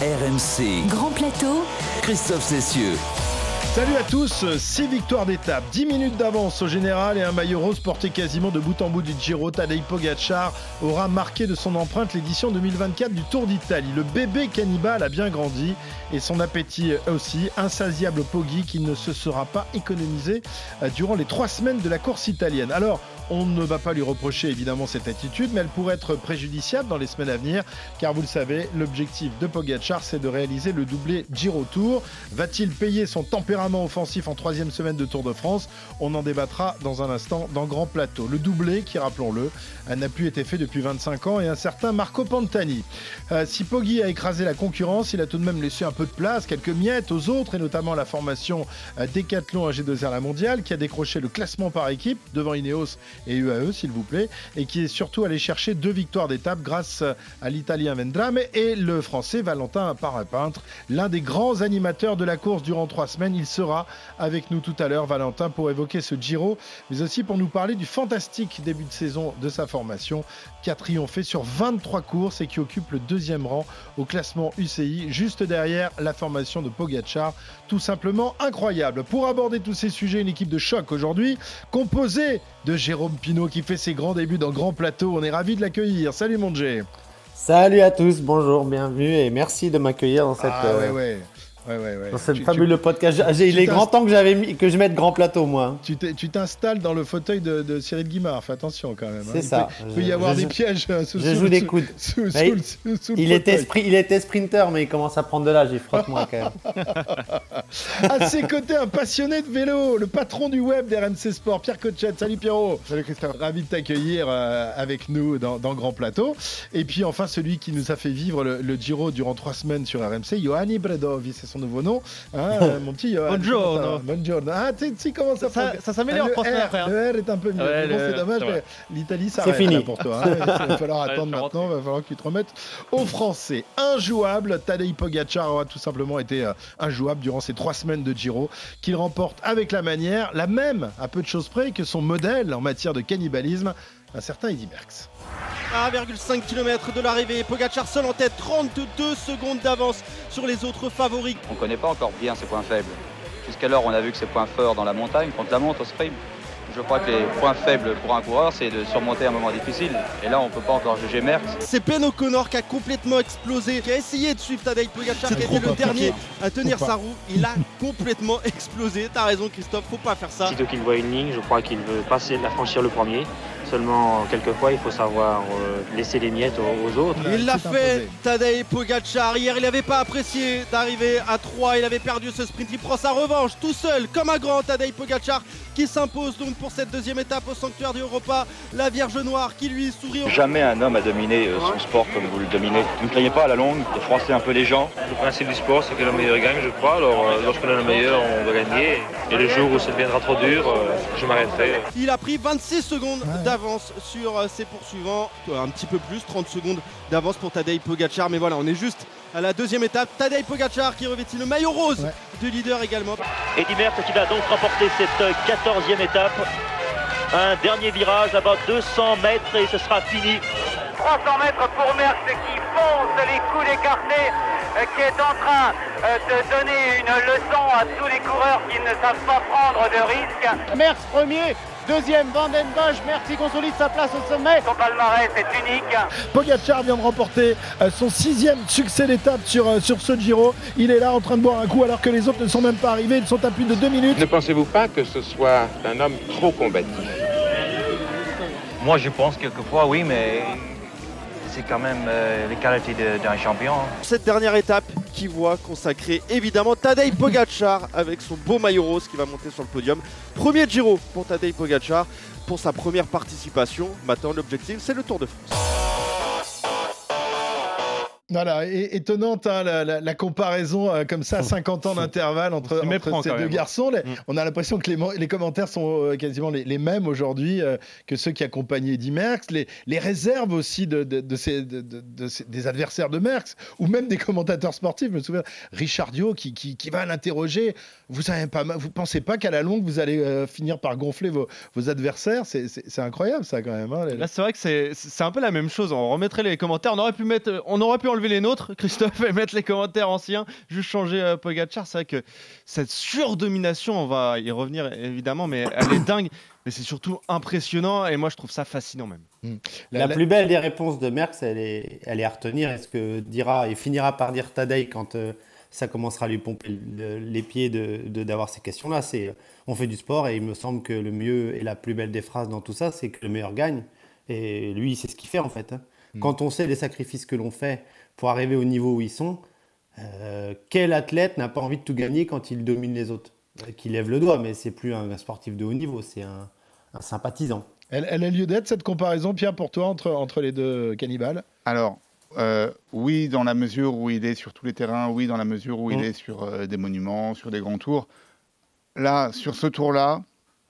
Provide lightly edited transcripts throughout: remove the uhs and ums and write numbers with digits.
RMC. Grand Plateau. Christophe Cessieux. Salut à tous, 6 victoires d'étape, 10 minutes d'avance au général et un maillot rose porté quasiment de bout en bout du Giro. Tadej Pogačar aura marqué de son empreinte l'édition 2024 du Tour d'Italie. Le bébé cannibale a bien grandi et son appétit aussi, insatiable Poggi qui ne se sera pas économisé durant les 3 semaines de la course italienne. Alors, on ne va pas lui reprocher évidemment cette attitude, mais elle pourrait être préjudiciable dans les semaines à venir, car vous le savez, l'objectif de Pogačar, c'est de réaliser le doublé Giro-Tour. Va-t-il payer son tempérament offensif en 3e semaine de Tour de France ? On en débattra dans un instant dans Grand Plateau. Le doublé, qui rappelons-le, n'a plus été fait depuis 25 ans, et un certain Marco Pantani. Si Poggi a écrasé la concurrence, il a tout de même laissé un peu de place, quelques miettes aux autres, et notamment la formation Decathlon AG2R La Mondiale, qui a décroché le classement par équipe devant Ineos et UAE s'il vous plaît, et qui est surtout allé chercher 2 victoires d'étape grâce à l'Italien Vendrame et le Français Valentin Parapintre, l'un des grands animateurs de la course durant 3 semaines. Il sera avec nous tout à l'heure, Valentin, pour évoquer ce Giro, mais aussi pour nous parler du fantastique début de saison de sa formation, qui a triomphé sur 23 courses et qui occupe le 2e rang au classement UCI, juste derrière la formation de Pogačar, tout simplement incroyable. Pour aborder tous ces sujets, une équipe de choc aujourd'hui, composée de Jérôme Pinault qui fait ses grands débuts dans Grand Plateau. On est ravis de l'accueillir. Salut mon Jay. Salut à tous, bonjour, bienvenue et merci de m'accueillir dans cette, dans ce fabuleux podcast. Il est grand temps que je mette Grand Plateau, moi. Tu t'installes dans le fauteuil de Cyril Guimard. Fais attention quand même. C'est ça. Il peut y avoir des pièges sous des coudes. Il était sprinter, mais il commence à prendre de l'âge. Il frotte moins quand même. À ses côtés, un passionné de vélo, le patron du web d'RMC Sport, Pierre Cochette. Salut Pierrot. Salut Christophe. Ravi de t'accueillir avec nous dans Grand Plateau. Et puis enfin, celui qui nous a fait vivre le Giro durant 3 semaines sur RMC, Ioannis Bredovic, c'est son nouveau nom. Mon petit Johan. Buongiorno. Ah, tu sais comment ça s'améliore, frère. Le R est un peu mieux. Ouais, c'est dommage, mais l'Italie, ça reste fini là pour toi. Il va falloir attendre maintenant. Il va falloir que tu te remettes aux Français. Injouable, Tadej Pogačar aura tout simplement été injouable durant ces 3 semaines de Giro, qu'il remporte avec la manière, la même, à peu de choses près, que son modèle en matière de cannibalisme, un certain Eddy Merckx. 1,5 km de l'arrivée, Pogačar seul en tête, 32 secondes d'avance sur les autres favoris. On ne connaît pas encore bien ses points faibles. Jusqu'alors, on a vu que ses points forts dans la montagne, contre la montre au sprint. Je crois que les points faibles pour un coureur, c'est de surmonter un moment difficile. Et là, on ne peut pas encore juger Merckx. C'est Ben O'Connor qui a complètement explosé, qui a essayé de suivre Tadej Pogačar, qui était le dernier à tenir sa roue. Il a complètement explosé. T'as raison Christophe, faut pas faire ça. Sitôt qu'il voit une ligne, je crois qu'il veut la franchir le premier. Seulement, quelquefois, il faut savoir laisser les miettes aux autres. Il l'a fait, Tadej Pogačar. Hier, il n'avait pas apprécié d'arriver à 3. Il avait perdu ce sprint. Il prend sa revanche tout seul, comme un grand Tadej Pogačar, qui s'impose donc pour cette 2e étape au sanctuaire du Europa. La Vierge Noire qui lui sourit. Jamais un homme a dominé son sport comme vous le dominez. Vous ne croyez pas à la longue de froisser un peu les gens? Le principe du sport, c'est que le meilleur gagne, je crois. Alors, lorsqu'on est le meilleur, on doit gagner. Et le jour où ça deviendra trop dur, je m'arrêterai. Il a pris 26 secondes d'avance sur ses poursuivants, un petit peu plus, 30 secondes d'avance pour Tadej Pogačar, mais voilà, on est juste à la 2e étape. Tadej Pogačar qui revêtit le maillot rose du leader également. Eddy Merckx qui va donc remporter cette 14e étape. Un dernier virage, là-bas 200 mètres et ce sera fini. 300 mètres pour Merckx qui fonce les coups d'écarté, qui est en train de donner une leçon à tous les coureurs qui ne savent pas prendre de risques. Merckx premier, 2e Van den Bosch, Merckx qui consolide sa place au sommet. Son palmarès est unique. Pogačar vient de remporter son 6e succès d'étape sur ce Giro. Il est là en train de boire un coup alors que les autres ne sont même pas arrivés. Ils sont à plus de 2 minutes. Ne pensez-vous pas que ce soit un homme trop combatif? Moi, je pense quelquefois, oui, mais c'est quand même les qualités d'un champion. Cette dernière étape qui voit consacrer évidemment Tadej Pogačar avec son beau maillot rose qui va monter sur le podium. Premier Giro pour Tadej Pogačar pour sa première participation. Maintenant, l'objectif, c'est le Tour de France. Voilà, étonnante la comparaison comme ça, 50 ans d'intervalle entre ces deux garçons. On a l'impression que les commentaires sont quasiment les mêmes aujourd'hui que ceux qui accompagnaient Eddy Merckx. Les réserves aussi des adversaires de Merckx, ou même des commentateurs sportifs. Je me souviens, Richard Diot qui va l'interroger. Vous pensez pas qu'à la longue, vous allez finir par gonfler vos adversaires? C'est incroyable ça quand même. Hein, Là, c'est vrai que c'est un peu la même chose. On remettrait les commentaires. On aurait pu enlever enlever les nôtres, Christophe, et mettre les commentaires anciens, juste changer Pogačar. C'est vrai que cette surdomination, on va y revenir évidemment, mais elle est dingue. Mais c'est surtout impressionnant et moi je trouve ça fascinant même. La plus belle des réponses de Merckx, elle est à retenir. Est-ce que dira et finira par dire Tadej quand ça commencera à lui pomper les pieds d'avoir ces questions-là? C'est on fait du sport et il me semble que le mieux et la plus belle des phrases dans tout ça, c'est que le meilleur gagne. Et lui, c'est ce qu'il fait en fait. Quand on sait les sacrifices que l'on fait pour arriver au niveau où ils sont, quel athlète n'a pas envie de tout gagner quand il domine les autres? Qui lève le doigt, mais c'est plus un sportif de haut niveau, c'est un sympathisant. Elle a lieu d'être, cette comparaison, Pierre, pour toi, entre les deux cannibales? Alors, oui, dans la mesure où il est sur tous les terrains, oui, dans la mesure où il est sur des monuments, sur des grands tours. Là, sur ce tour-là,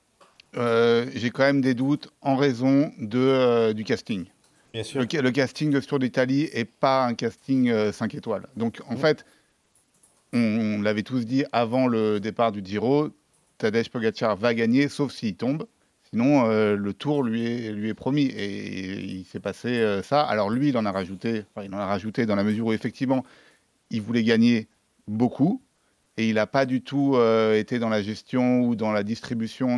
j'ai quand même des doutes en raison du casting. Bien sûr. Le casting de ce Tour d'Italie n'est pas un casting 5 étoiles. Donc, en fait, on l'avait tous dit avant le départ du Giro, Tadej Pogačar va gagner, sauf s'il tombe. Sinon, le Tour lui est promis. Et il s'est passé ça. Alors lui, il en a rajouté dans la mesure où, effectivement, il voulait gagner beaucoup. Et il n'a pas du tout été dans la gestion ou dans la distribution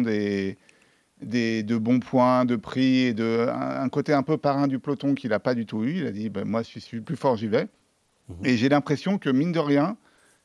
de bons points, de prix, et un côté un peu parrain du peloton qu'il n'a pas du tout eu. Il a dit, moi, si je suis le plus fort, j'y vais. Et j'ai l'impression que, mine de rien,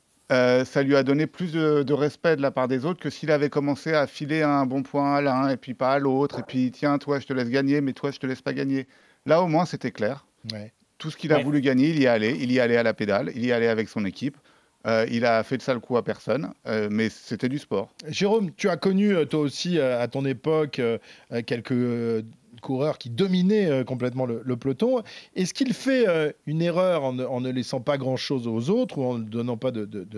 ça lui a donné plus de respect de la part des autres que s'il avait commencé à filer un bon point à l'un et puis pas à l'autre. Et puis, tiens, toi, je te laisse gagner, mais toi, je te laisse pas gagner. Là, au moins, c'était clair. Ouais. Tout ce qu'il a voulu gagner, il y allait. Il y allait à la pédale, il y allait avec son équipe. Il a fait de sale coup à personne, mais c'était du sport. Jérôme, tu as connu, toi aussi, à ton époque, quelques coureur qui dominait complètement le peloton. Est-ce qu'il fait une erreur en ne laissant pas grand-chose aux autres ou en ne donnant pas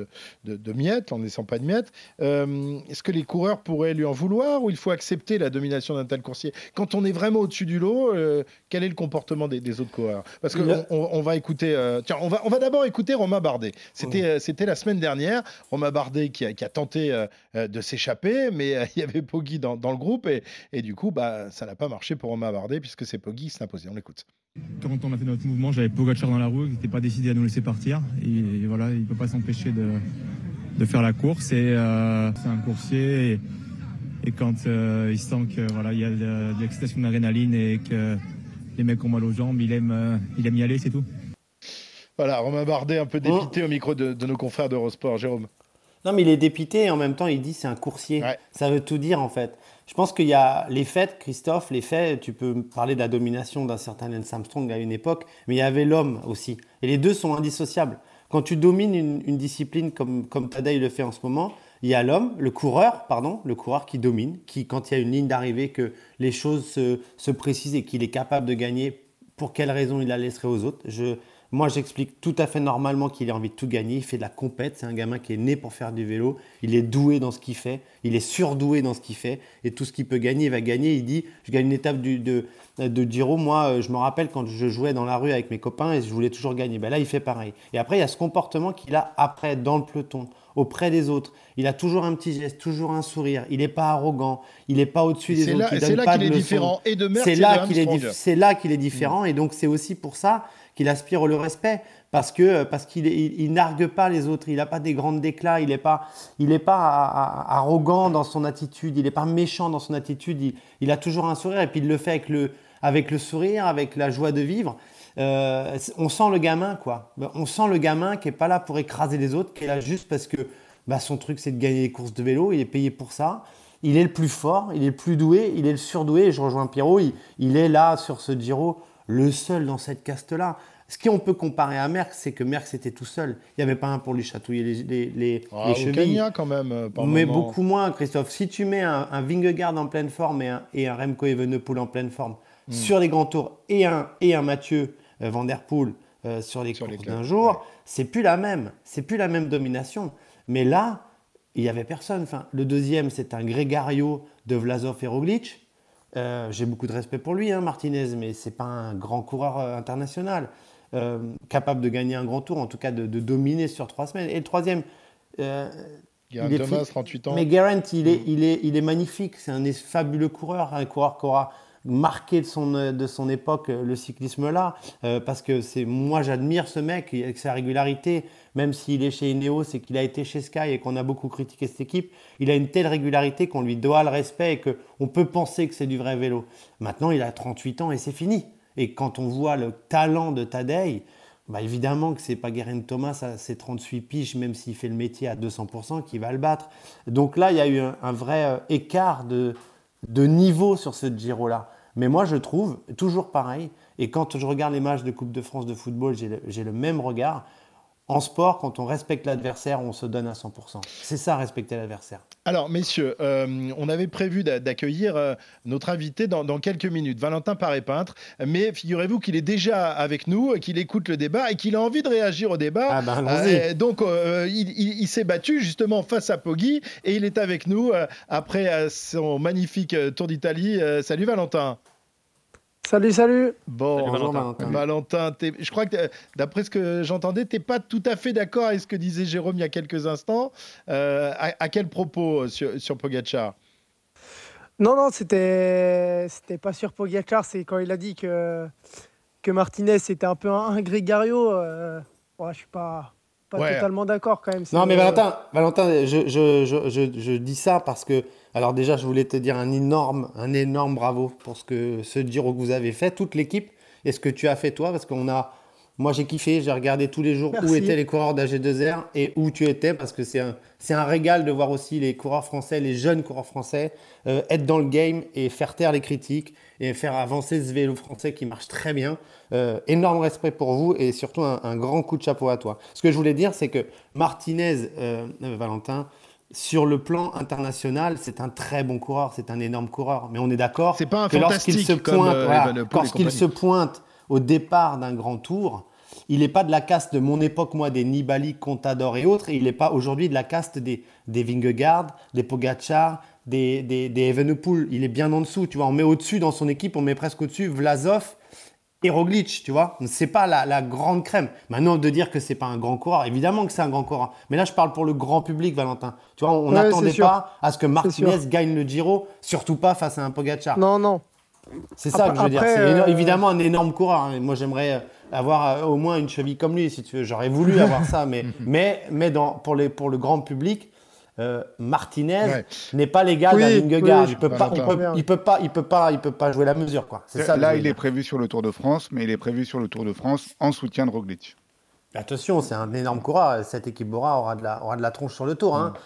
de miettes, en ne laissant pas de miettes? Est-ce que les coureurs pourraient lui en vouloir ou il faut accepter la domination d'un tel coursier? Quand on est vraiment au-dessus du lot, quel est le comportement des autres coureurs? Parce qu'on va écouter... tiens, on va d'abord écouter Romain Bardet. C'était la semaine dernière. Romain Bardet qui a tenté de s'échapper, mais il y avait Poggi dans le groupe et du coup, ça n'a pas marché pour Romain Bardet puisque c'est Poggi qui s'est imposé. On l'écoute. Quand on a fait notre mouvement, j'avais Pogačar dans la roue, il n'était pas décidé à nous laisser partir. Et voilà, il ne peut pas s'empêcher de faire la course. C'est un coursier et quand il sent que voilà, il y a de l'excitation d'adrénaline et que les mecs ont mal aux jambes, il aime y aller, c'est tout. Voilà, Romain Bardet un peu dépité au micro de nos confrères d'Eurosport. Jérôme. Non, mais il est dépité et en même temps, il dit c'est un coursier. Ouais. Ça veut tout dire en fait. Je pense qu'il y a les faits, Christophe, les faits, tu peux parler de la domination d'un certain Lance Armstrong à une époque, mais il y avait l'homme aussi. Et les deux sont indissociables. Quand tu domines une discipline comme Tadej le fait en ce moment, il y a l'homme, le coureur qui domine, qui quand il y a une ligne d'arrivée, que les choses se précisent et qu'il est capable de gagner, pour quelle raison il la laisserait aux autres. Moi, j'explique tout à fait normalement qu'il a envie de tout gagner. Il fait de la compète. C'est un gamin qui est né pour faire du vélo. Il est doué dans ce qu'il fait. Il est surdoué dans ce qu'il fait. Et tout ce qu'il peut gagner, il va gagner. Il dit, je gagne une étape de Giro. Moi, je me rappelle quand je jouais dans la rue avec mes copains et je voulais toujours gagner. Là, il fait pareil. Et après, il y a ce comportement qu'il a après, dans le peloton, auprès des autres. Il a toujours un petit geste, toujours un sourire. Il n'est pas arrogant. Il n'est pas au-dessus des autres. C'est là qu'il est différent. Et de Merckx, c'est là qu'il est différent. Et donc, c'est aussi pour ça qu'il aspire le respect, parce qu'il nargue pas les autres, il n'a pas des grandes déclats, il n'est pas arrogant dans son attitude, il n'est pas méchant dans son attitude, il a toujours un sourire et puis il le fait avec le sourire, avec la joie de vivre. On sent le gamin, quoi. On sent le gamin qui n'est pas là pour écraser les autres, qui est là juste parce que son truc c'est de gagner des courses de vélo, il est payé pour ça. Il est le plus fort, il est le plus doué, il est le surdoué, et je rejoins Pierrot, il est là sur ce Giro, le seul dans cette caste-là. Ce qu'on peut comparer à Merckx, c'est que Merckx était tout seul. Il n'y avait pas un pour lui chatouiller les chevilles. Kenya, quand même, mais beaucoup moins, Christophe. Si tu mets un Vingegaard en pleine forme et un Remco Evenepoel en pleine forme sur les grands tours et un Mathieu Van Der Poel sur les courses d'un jour, c'est plus la même. C'est plus la même domination. Mais là, il n'y avait personne. Enfin, le deuxième, c'est un Gregario de Vlasov et Roglic. J'ai beaucoup de respect pour lui, Martinez, mais ce n'est pas un grand coureur international. Capable de gagner un grand tour, en tout cas de dominer sur 3 semaines. Et le troisième, Geraint Thomas, 38 ans. Mais Geraint, il est magnifique. C'est un fabuleux coureur, un coureur qui aura marqué de son époque le cyclisme-là, parce que moi j'admire ce mec avec sa régularité, même s'il est chez Ineos et qu'il a été chez Sky et qu'on a beaucoup critiqué cette équipe, il a une telle régularité qu'on lui doit le respect et qu'on peut penser que c'est du vrai vélo. Maintenant, il a 38 ans et c'est fini. Et quand on voit le talent de Tadej, évidemment que c'est pas Geraint Thomas à ses 38 piges, même s'il fait le métier à 200%, qui va le battre. Donc là, il y a eu un vrai écart de niveau sur ce Giro-là. Mais moi, je trouve, toujours pareil, et quand je regarde les matchs de Coupe de France de football, j'ai le même regard. En sport, quand on respecte l'adversaire, on se donne à 100%. C'est ça, respecter l'adversaire. Alors, messieurs, on avait prévu d'accueillir notre invité dans quelques minutes, Valentin Paré-Peintre. Mais figurez-vous qu'il est déjà avec nous, qu'il écoute le débat et qu'il a envie de réagir au débat. Donc, il s'est battu justement face à Poggi et il est avec nous après son magnifique Tour d'Italie. Salut Valentin. Salut. Bon, bonjour Valentin, je crois que d'après ce que j'entendais, tu n'es pas tout à fait d'accord avec ce que disait Jérôme il y a quelques instants. À quel propos sur Pogačar ? Non, c'était pas sur Pogačar, c'est quand il a dit que Martinez était un peu un grégario. Je suis pas totalement d'accord quand même. Non, mais Valentin, je dis ça parce que, alors déjà, je voulais te dire un énorme bravo pour ce Giro que vous avez fait, toute l'équipe, et ce que tu as fait toi, parce moi j'ai kiffé, j'ai regardé tous les jours. Merci. Où étaient les coureurs d'AG2R et où tu étais, parce que c'est un régal de voir aussi les coureurs français, les jeunes coureurs français, être dans le game et faire taire les critiques et faire avancer ce vélo français qui marche très bien. Énorme respect pour vous et surtout un grand coup de chapeau à toi. Ce que je voulais dire, c'est que Martinez, Valentin, sur le plan international, c'est un très bon coureur, c'est un énorme coureur. Mais on est d'accord c'est pas un que lorsqu'il se pointe au départ d'un grand tour, il n'est pas de la caste de mon époque, moi, des Nibali, Contador et autres. Et il n'est pas aujourd'hui de la caste des Vingegaard, des Pogačar, des Evenepoel. Il est bien en dessous, tu vois. On met au-dessus dans son équipe, on met presque au-dessus Vlasov et Roglic, tu vois. C'est pas la grande crème. Maintenant, de dire que c'est pas un grand coureur, évidemment que c'est un grand coureur. Mais là, je parle pour le grand public, Valentin. Tu vois, on n'attendait pas à ce que Martinez gagne le Giro, surtout pas face à un Pogačar. Non. C'est ça que je veux dire. C'est évidemment un énorme coureur. Hein. Moi, j'aimerais avoir au moins une cheville comme lui, si tu veux. J'aurais voulu avoir ça, mais pour le grand public, Martinez n'est pas l'égal d'un Vingegaard. Il peut pas jouer la mesure, quoi. C'est ça. Là, il est prévu sur le Tour de France, mais il est prévu sur le Tour de France en soutien de Roglic. Attention, c'est un énorme coureur. Cette équipe Bora aura de la tronche sur le Tour. Hein.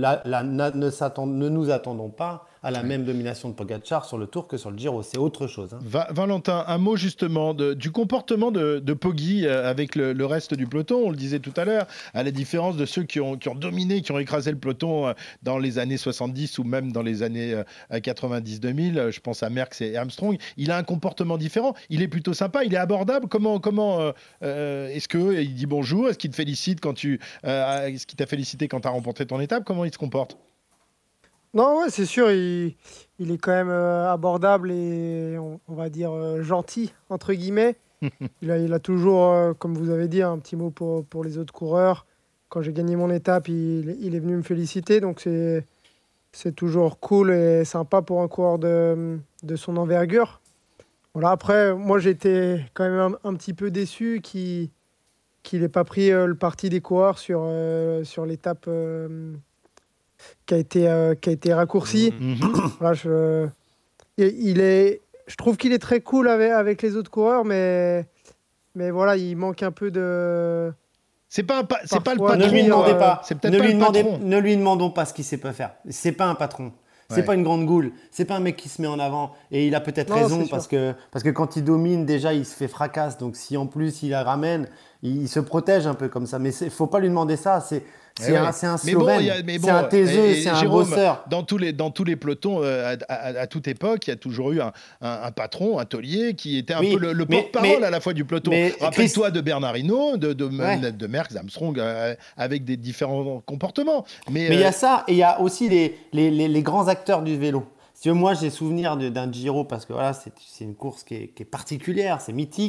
Ne nous attendons pas à la même domination de Pogačar sur le Tour que sur le Giro. C'est autre chose. Hein. Valentin, un mot justement du comportement de Poggi avec le reste du peloton. On le disait tout à l'heure, à la différence de ceux qui ont dominé, qui ont écrasé le peloton dans les années 70 ou même dans les années 90-2000. Je pense à Merckx et Armstrong. Il a un comportement différent. Il est plutôt sympa, il est abordable. Comment est-ce qu'il dit bonjour? Est-ce qu'il te félicite est-ce qu'il t'a félicité quand tu as remporté ton étape? Comment il se comporte? Non, c'est sûr, il est quand même abordable et on va dire gentil, entre guillemets. Il a toujours, comme vous avez dit, un petit mot pour les autres coureurs. Quand j'ai gagné mon étape, il est venu me féliciter, donc c'est toujours cool et sympa pour un coureur de son envergure. Voilà, après, moi j'étais quand même un petit peu déçu qu'il n'ait pas pris le parti des coureurs sur l'étape qui a été raccourcie. Voilà, je trouve qu'il est très cool avec les autres coureurs, mais voilà, il manque un peu de... C'est pas le patron. Ne lui demandez pas. C'est peut-être pas le patron. Ne lui demandons pas ce qu'il sait pas faire. C'est pas un patron. C'est pas une grande goule. C'est pas un mec qui se met en avant. Et il a peut-être raison parce que quand il domine, déjà, il se fait fracasse. Donc si en plus il la ramène, il se protège un peu comme ça. Mais faut pas lui demander ça. C'est un Slovène, c'est un taiseux, c'est un bosseur. Dans tous les pelotons, à toute époque, il y a toujours eu un patron, un taulier, qui était un peu le porte-parole à la fois du peloton. Rappelle-toi de Bernard Hinault, de Merckx, d'Armstrong, avec des différents comportements. Mais il y a ça, et il y a aussi les grands acteurs du vélo. Si moi, j'ai souvenir d'un Giro, parce que voilà, c'est une course qui est particulière, c'est mythique.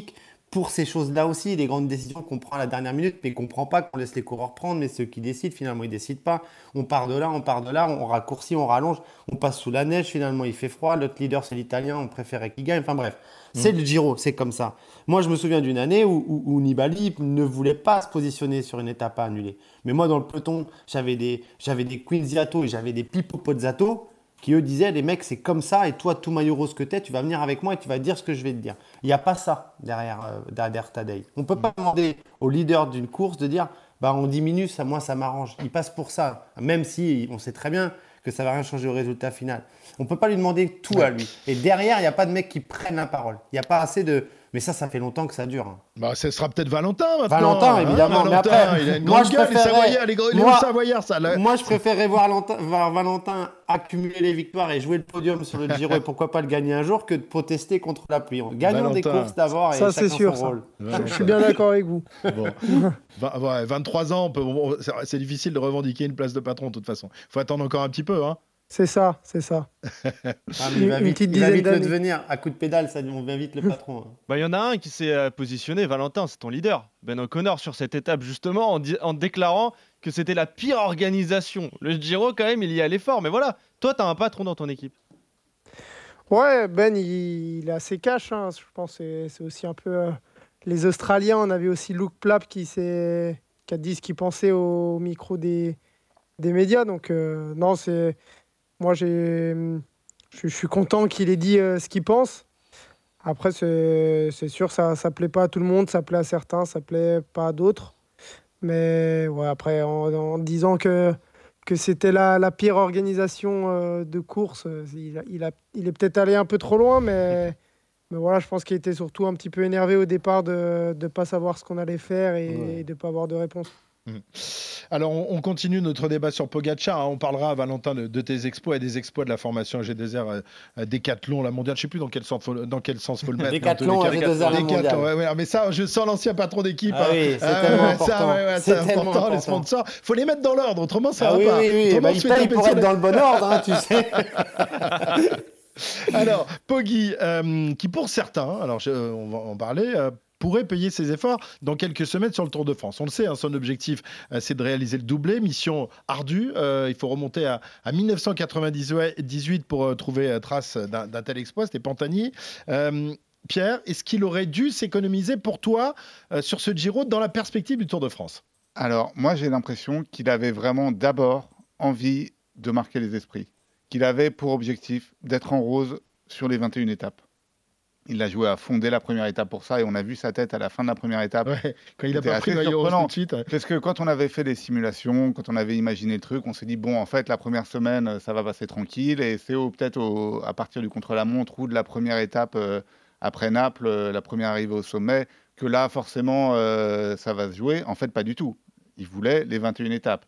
pour ces choses-là aussi, les grandes décisions qu'on prend à la dernière minute, mais qu'on ne prend pas, qu'on laisse les coureurs prendre, mais ceux qui décident, finalement, ils ne décident pas. On part de là, on raccourcit, on rallonge, on passe sous la neige, finalement, il fait froid. L'autre leader, c'est l'Italien, on préférait qu'il gagne. Enfin bref, c'est le Giro, c'est comme ça. Moi, je me souviens d'une année où Nibali ne voulait pas se positionner sur une étape à annuler. Mais moi, dans le peloton, j'avais des Quinziato et j'avais des Pippo Pozzato qui eux disaient, les mecs, c'est comme ça, et toi, tout maillot rose que t'es, tu vas venir avec moi et tu vas dire ce que je vais te dire. Il n'y a pas ça derrière Tadej. On ne peut pas demander au leader d'une course de dire, on diminue, moi, ça m'arrange. Il passe pour ça, même si on sait très bien que ça ne va rien changer au résultat final. On ne peut pas lui demander tout à lui. Et derrière, il n'y a pas de mecs qui prennent la parole. Il n'y a pas assez de... Mais ça fait longtemps que ça dure. Ce sera peut-être Valentin maintenant. Valentin, évidemment. Valentin, mais après, il a une grande gueule, les Savoyards, ça. Moi, je préférerais voir Valentin accumuler les victoires et jouer le podium sur le Giro et pourquoi pas le gagner un jour que de protester contre la pluie. Gagnons des courses d'abord et ça, chacun c'est sûr, son rôle. Je suis bien d'accord avec vous. Bon. 23 ans, c'est difficile de revendiquer une place de patron de toute façon. Il faut attendre encore un petit peu. C'est ça. Il va vite le devenir. À coup de pédale, on va vite le patron. Il y en a un qui s'est positionné, Valentin, c'est ton leader. Ben O'Connor sur cette étape justement en déclarant que c'était la pire organisation. Le Giro quand même, il y allait fort. Mais voilà, toi, tu as un patron dans ton équipe. Ouais, Ben, il est assez cash. Je pense que c'est aussi un peu... les Australiens, on avait aussi Luke Plapp qui a dit ce qu'il pensait au micro des médias. Donc, non, c'est... Moi, je suis content qu'il ait dit ce qu'il pense. Après, c'est sûr, ça ne plaît pas à tout le monde. Ça plaît à certains, ça ne plaît pas à d'autres. Mais ouais, après, en disant que c'était la pire organisation de course, il est peut-être allé un peu trop loin. Mais voilà, je pense qu'il était surtout un petit peu énervé au départ de ne pas savoir ce qu'on allait faire et de ne pas avoir de réponse. Alors, on continue notre débat sur Pogacar. On parlera, Valentin, de tes exploits et des exploits de la formation G2R Décathlon, la mondiale. Je ne sais plus dans quel sens faut le mettre. Décathlon, G2R, la mondiale. Mais ça, je sens l'ancien patron d'équipe. Oui, c'est tellement important. C'est important, les sponsors. Il faut les mettre dans l'ordre, autrement ça va pas. Oui. Il paye pour être dans le bon ordre, tu sais. Alors, Poggi, qui pour certains, on va en parler, pourrait payer ses efforts dans quelques semaines sur le Tour de France. On le sait, son objectif, c'est de réaliser le doublé. Mission ardue. Il faut remonter à 1998 pour trouver trace d'un tel exploit. C'était Pantani. Pierre, est-ce qu'il aurait dû s'économiser pour toi sur ce Giro dans la perspective du Tour de France ? Alors, moi, j'ai l'impression qu'il avait vraiment d'abord envie de marquer les esprits. Qu'il avait pour objectif d'être en rose sur les 21 étapes. Il a joué à fond dès la première étape pour ça et on a vu sa tête à la fin de la première étape. Ouais, quand il n'a pas pris maillot rose tout de suite. Parce que quand on avait fait les simulations, quand on avait imaginé le truc, on s'est dit, bon, en fait, la première semaine, ça va passer tranquille et c'est peut-être à partir du contre-la-montre ou de la première étape après Naples, la première arrivée au sommet, que là, forcément, ça va se jouer. En fait, pas du tout. Il voulait les 21 étapes.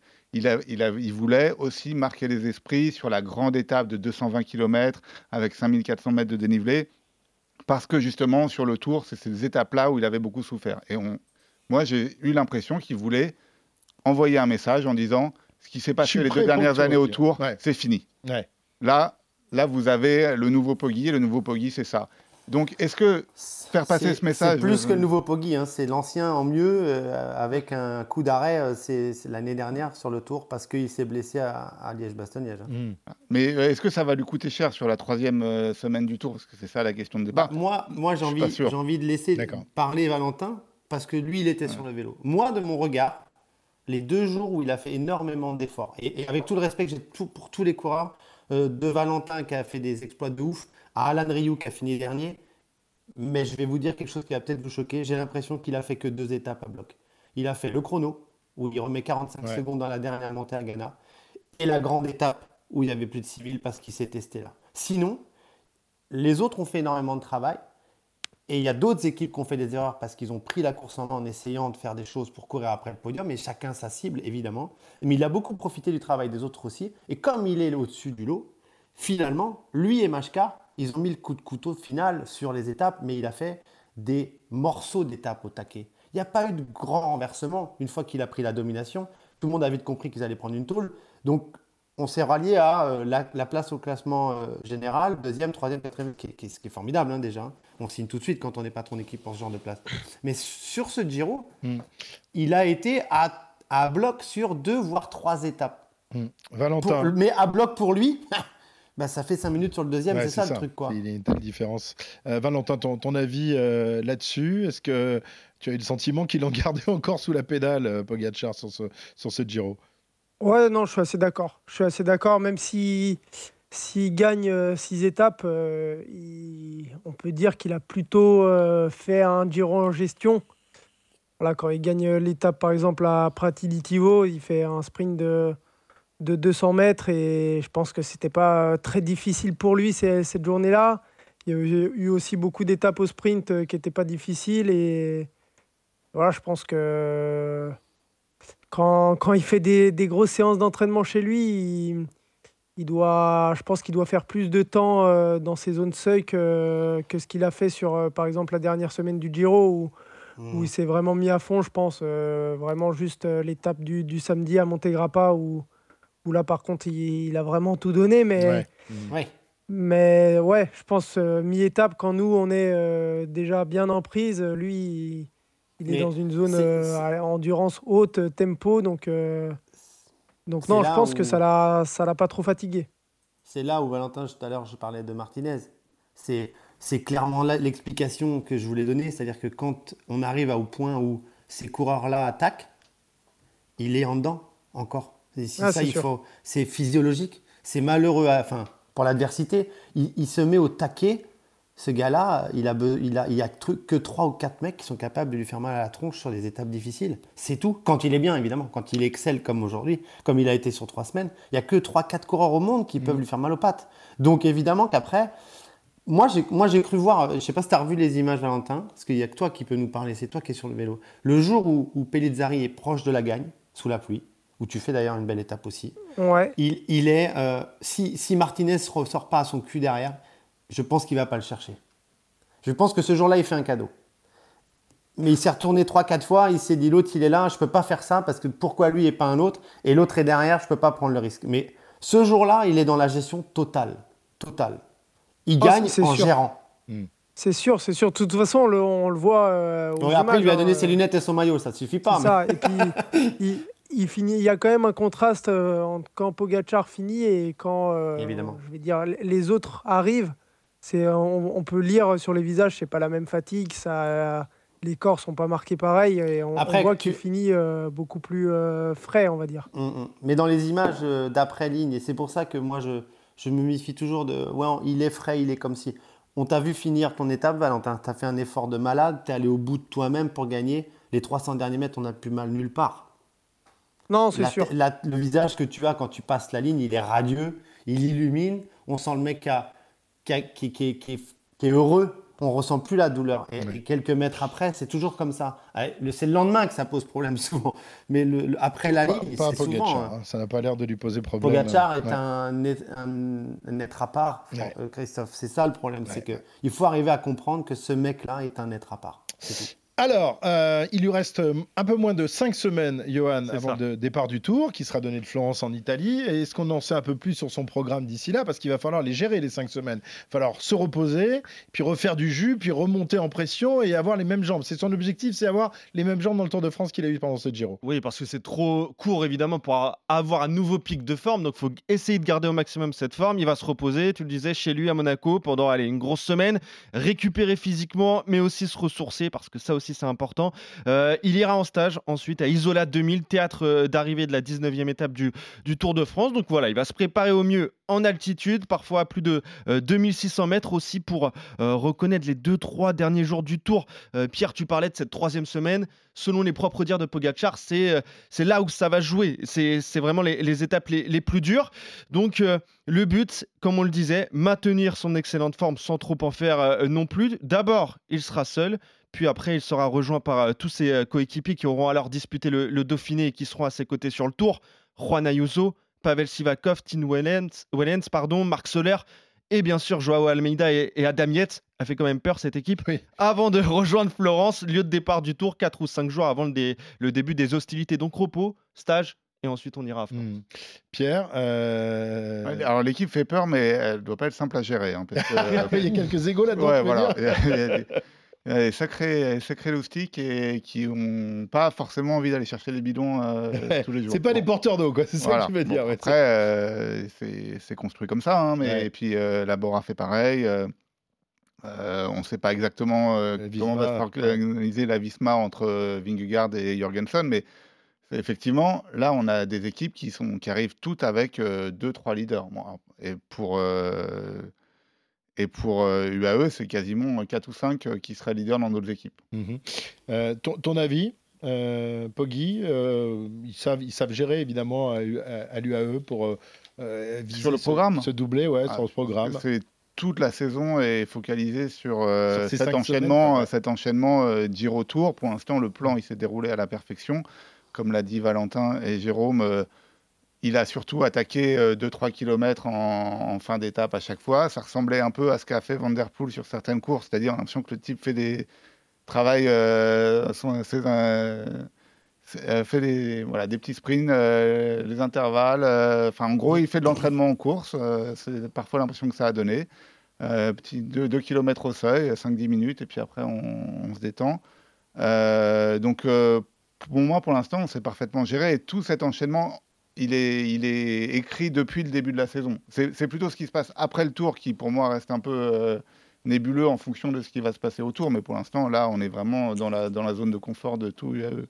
Il voulait aussi marquer les esprits sur la grande étape de 220 km avec 5400 mètres de dénivelé. Parce que justement, sur le Tour, c'est ces étapes-là où il avait beaucoup souffert. Et moi, j'ai eu l'impression qu'il voulait envoyer un message en disant ce qui s'est passé les 2 dernières années au Tour, c'est fini. Ouais. Là, vous avez le nouveau Poggi, et le nouveau Poggi, c'est ça. Donc, est-ce que faire passer ce message... C'est plus que le nouveau Poggi, c'est l'ancien en mieux, avec un coup d'arrêt c'est l'année dernière sur le Tour, parce qu'il s'est blessé à Liège-Bastogne-Liège. Mais est-ce que ça va lui coûter cher sur la 3e semaine du Tour ? Parce que c'est ça la question de départ. Moi j'ai envie de laisser parler Valentin, parce que lui, il était sur le vélo. Moi, de mon regard, les 2 jours où il a fait énormément d'efforts, et avec tout le respect que j'ai pour tous les coureurs, de Valentin qui a fait des exploits de ouf, à Alan Rioux qui a fini dernier, mais je vais vous dire quelque chose qui va peut-être vous choquer. J'ai l'impression qu'il a fait que 2 étapes à bloc. Il a fait le chrono, où il remet 45 secondes dans la dernière montée à Ghana, et la grande étape, où il n'y avait plus de civils parce qu'il s'est testé là. Sinon, les autres ont fait énormément de travail, et il y a d'autres équipes qui ont fait des erreurs parce qu'ils ont pris la course en main en essayant de faire des choses pour courir après le podium, et chacun sa cible, évidemment. Mais il a beaucoup profité du travail des autres aussi, et comme il est au-dessus du lot, finalement, lui et Majka, ils ont mis le coup de couteau final sur les étapes, mais il a fait des morceaux d'étapes au taquet. Il n'y a pas eu de grand renversement. Une fois qu'il a pris la domination, tout le monde a vite compris qu'ils allaient prendre une tôle. Donc, on s'est rallié à la place au classement général, 2e, 3e, 4e, ce qui est formidable déjà. on signe tout de suite quand on est patron d'équipe pour ce genre de place. Mais sur ce Giro, il a été à bloc sur 2 voire 3 étapes. Valentin. Mais à bloc pour lui, ça fait 5 minutes sur le deuxième, c'est ça le truc, quoi. Il y a une telle différence. Valentin, ton avis là-dessus, est-ce que tu as eu le sentiment qu'il en gardait encore sous la pédale, Pogačar, sur ce Giro? Ouais, non, je suis assez d'accord. Même s'il gagne 6 étapes, on peut dire qu'il a plutôt fait un Giro en gestion. Voilà, quand il gagne l'étape, par exemple, à Prati-Litivo, il fait un sprint de 200 mètres et je pense que c'était pas très difficile pour lui cette journée-là. Il y a eu aussi beaucoup d'étapes au sprint qui n'étaient pas difficiles et voilà, je pense que quand il fait des grosses séances d'entraînement chez lui, je pense qu'il doit faire plus de temps dans ces zones seuil que ce qu'il a fait sur, par exemple, la dernière semaine du Giro où il s'est vraiment mis à fond, je pense. Vraiment juste l'étape du samedi à Montegrappa où là, par contre, il a vraiment tout donné. Mais je pense mi-étape, quand nous, on est déjà bien en prise, lui, il est dans une zone endurance haute, tempo. Donc non, je pense que ça l'a pas trop fatigué. C'est là où, Valentin, tout à l'heure, je parlais de Martinez. C'est clairement là l'explication que je voulais donner. C'est-à-dire que quand on arrive au point où ces coureurs-là attaquent, il est en dedans encore. C'est physiologique, c'est malheureux pour l'adversité. Il se met au taquet. Ce gars-là, il y a que 3 ou 4 mecs qui sont capables de lui faire mal à la tronche sur des étapes difficiles. C'est tout. Quand il est bien, évidemment. Quand il excelle comme aujourd'hui, comme il a été sur 3 semaines, il n'y a que 3-4 coureurs au monde qui peuvent lui faire mal aux pattes. Donc évidemment qu'après, moi j'ai cru voir, je ne sais pas si tu as revu les images, Valentin, parce qu'il n'y a que toi qui peux nous parler, c'est toi qui es sur le vélo. Le jour où Pellizzari est proche de la gagne, sous la pluie, où tu fais d'ailleurs une belle étape aussi. Ouais. Il est, si Martinez ne ressort pas à son cul derrière, je pense qu'il ne va pas le chercher. Je pense que ce jour-là, il fait un cadeau. Mais il s'est retourné 3-4 fois, il s'est dit l'autre, il est là, je ne peux pas faire ça parce que pourquoi lui et pas un autre? Et l'autre est derrière, je ne peux pas prendre le risque. Mais ce jour-là, il est dans la gestion totale. Il gagne en gérant. C'est sûr. De toute façon, on le voit aux images. Après, il lui a donné ses lunettes et son maillot, ça ne suffit pas. C'est ça. Et puis, il finit. Il y a quand même un contraste entre quand Pogačar finit et quand je vais dire, les autres arrivent. On peut lire sur les visages, c'est pas la même fatigue. Les corps sont pas marqués pareil. Et on voit qu'il finit beaucoup plus frais, on va dire. Mais dans les images d'après-ligne, et c'est pour ça que moi, je me méfie toujours de... Ouais, il est frais, il est comme si... On t'a vu finir ton étape, Valentin. Tu as fait un effort de malade. Tu es allé au bout de toi-même pour gagner. Les 300 derniers mètres, on n'a plus mal nulle part. Non, c'est sûr. Le visage que tu as quand tu passes la ligne, il est radieux. Il illumine. On sent le mec qui est heureux. On ne ressent plus la douleur. Et quelques mètres après, c'est toujours comme ça. C'est le lendemain que ça pose problème souvent. Mais après la ligne, c'est Pogačar, souvent... ça n'a pas l'air de lui poser problème. Pogačar est un être à part, Christophe. C'est ça le problème. C'est qu'il faut arriver à comprendre que ce mec-là est un être à part. C'est tout. Alors, il lui reste un peu moins de 5 semaines, Johan, avant le départ du Tour, qui sera donné de Florence en Italie. Et est-ce qu'on en sait un peu plus sur son programme d'ici là? Parce qu'il va falloir les gérer, les 5 semaines. Il va falloir se reposer, puis refaire du jus, puis remonter en pression et avoir les mêmes jambes. C'est son objectif, c'est avoir les mêmes jambes dans le Tour de France qu'il a eu pendant ce Giro. Oui, parce que c'est trop court, évidemment, pour avoir un nouveau pic de forme. Donc, il faut essayer de garder au maximum cette forme. Il va se reposer, tu le disais, chez lui à Monaco pendant une grosse semaine. Récupérer physiquement, mais aussi se ressourcer, parce que ça aussi, c'est important. Il ira en stage ensuite à Isola 2000, théâtre d'arrivée de la 19e étape du Tour de France. Donc voilà, il va se préparer au mieux en altitude, parfois à plus de 2600 mètres aussi pour reconnaître les 2-3 derniers jours du Tour. Pierre, tu parlais de cette 3e semaine. Selon les propres dires de Pogačar, c'est là où ça va jouer. C'est vraiment les étapes les plus dures. Donc le but, comme on le disait, maintenir son excellente forme sans trop en faire non plus. D'abord, il sera seul. Puis après, il sera rejoint par tous ses coéquipiers qui auront alors disputé le Dauphiné et qui seront à ses côtés sur le Tour. Juan Ayuso, Pavel Sivakov, Tim Wellens, Marc Soler et bien sûr Joao Almeida et Adam Yates. A fait quand même peur cette équipe. Oui. Avant de rejoindre Florence, lieu de départ du Tour, 4 ou 5 jours avant le début des hostilités. Donc repos, stage et ensuite on ira à France. Pierre Alors l'équipe fait peur, mais elle ne doit pas être simple à gérer. Hein, parce que, il y a quelques égos là-dedans. Ouais, voilà. Il y a des sacrés loustiques et qui n'ont pas forcément envie d'aller chercher les bidons tous les jours. C'est pas des porteurs d'eau, quoi. C'est ça que tu veux dire. Après, c'est construit comme ça. Hein, et puis la Bora fait pareil. On ne sait pas exactement comment va se organiser la Visma entre Vingegaard et Jorgensen, mais effectivement, là, on a des équipes qui arrivent toutes avec 2-3 leaders. Et pour UAE, c'est quasiment 4 ou 5 qui seraient leaders dans d'autres équipes. Ton avis, Poggi, ils savent gérer évidemment à l'UAE pour viser sur le programme, se doubler sur ce programme. Toute la saison est focalisée sur cet enchaînement Giro Tour. Pour l'instant, le plan il s'est déroulé à la perfection. Comme l'a dit Valentin et Jérôme, il a surtout attaqué 2-3 km en fin d'étape à chaque fois. Ça ressemblait un peu à ce qu'a fait Van der Poel sur certaines courses, c'est-à-dire l'impression que le type fait des petits sprints, les intervalles. En gros, il fait de l'entraînement en course. C'est parfois l'impression que ça a donné. 2 km au seuil, 5-10 minutes, et puis après, on se détend. Pour moi, pour l'instant, on s'est parfaitement géré. Et tout cet enchaînement, il est écrit depuis le début de la saison. C'est plutôt ce qui se passe après le Tour qui, pour moi, reste un peu nébuleux en fonction de ce qui va se passer au Tour. Mais pour l'instant, là, on est vraiment dans la zone de confort de tout UAE.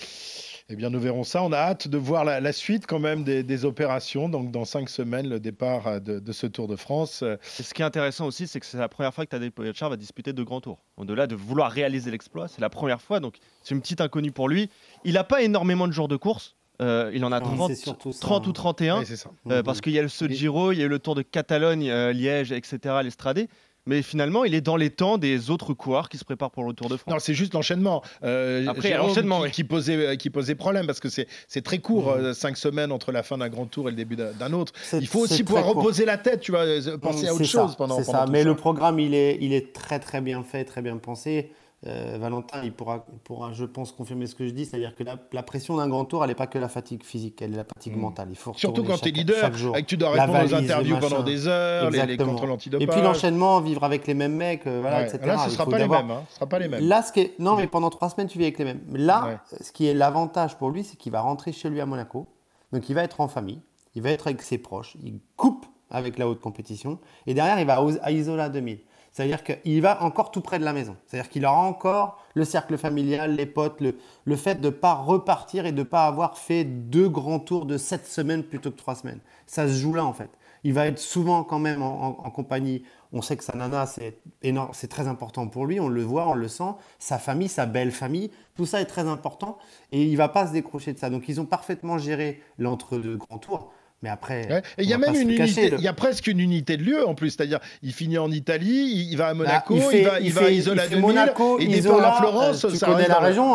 Eh bien, nous verrons ça. On a hâte de voir la suite quand même des opérations. Donc, dans 5 semaines, le départ de ce Tour de France. Et ce qui est intéressant aussi, c'est que c'est la première fois que Tadej Pogačar va disputer 2 grands tours. Au-delà de vouloir réaliser l'exploit, c'est la première fois. Donc, c'est une petite inconnue pour lui. Il n'a pas énormément de jours de course. Il en a 30 ou 31. Oui, c'est ça. Parce qu'il y a ce Giro, il y a eu le Tour de Catalogne, Liège, etc., l'Estradé. Mais finalement, il est dans les temps des autres coureurs qui se préparent pour le Tour de France. Non, c'est juste l'enchaînement. Après, l'enchaînement, qui posait problème parce que c'est très court, 5 semaines entre la fin d'un grand tour et le début d'un autre. Il faut aussi pouvoir reposer la tête, tu vois, penser à autre chose pendant C'est ça, mais le programme, il est très très bien fait, très bien pensé. Valentin, il pourra, je pense, confirmer ce que je dis, c'est-à-dire que la pression d'un grand tour, elle n'est pas que la fatigue physique, elle est la fatigue mentale. Il faut surtout quand tu es leader et que tu dois répondre aux interviews pendant des heures, les contrôles antidopage. Et puis l'enchaînement, vivre avec les mêmes mecs, etc. Là, ce ne sera pas les mêmes. Là, non, mais pendant 3 semaines, tu vis avec les mêmes. Là, ce qui est l'avantage pour lui, c'est qu'il va rentrer chez lui à Monaco. Donc, il va être en famille, il va être avec ses proches, il coupe avec la haute compétition. Et derrière, il va à Isola 2000. C'est-à-dire qu'il va encore tout près de la maison. C'est-à-dire qu'il aura encore le cercle familial, les potes, le fait de ne pas repartir et de ne pas avoir fait 2 grands tours de 7 semaines plutôt que 3 semaines. Ça se joue là, en fait. Il va être souvent quand même en compagnie. On sait que sa nana, c'est énorme, c'est très important pour lui. On le voit, on le sent. Sa famille, sa belle famille, tout ça est très important. Et il ne va pas se décrocher de ça. Donc, ils ont parfaitement géré l'entre-deux grands tours. Mais après, il y a même une unité, il y a presque une unité de lieu en plus, c'est-à-dire il finit en Italie, il va à Monaco, il va à Isola 2000, Monaco, et il départ à Florence. Tu connais la région,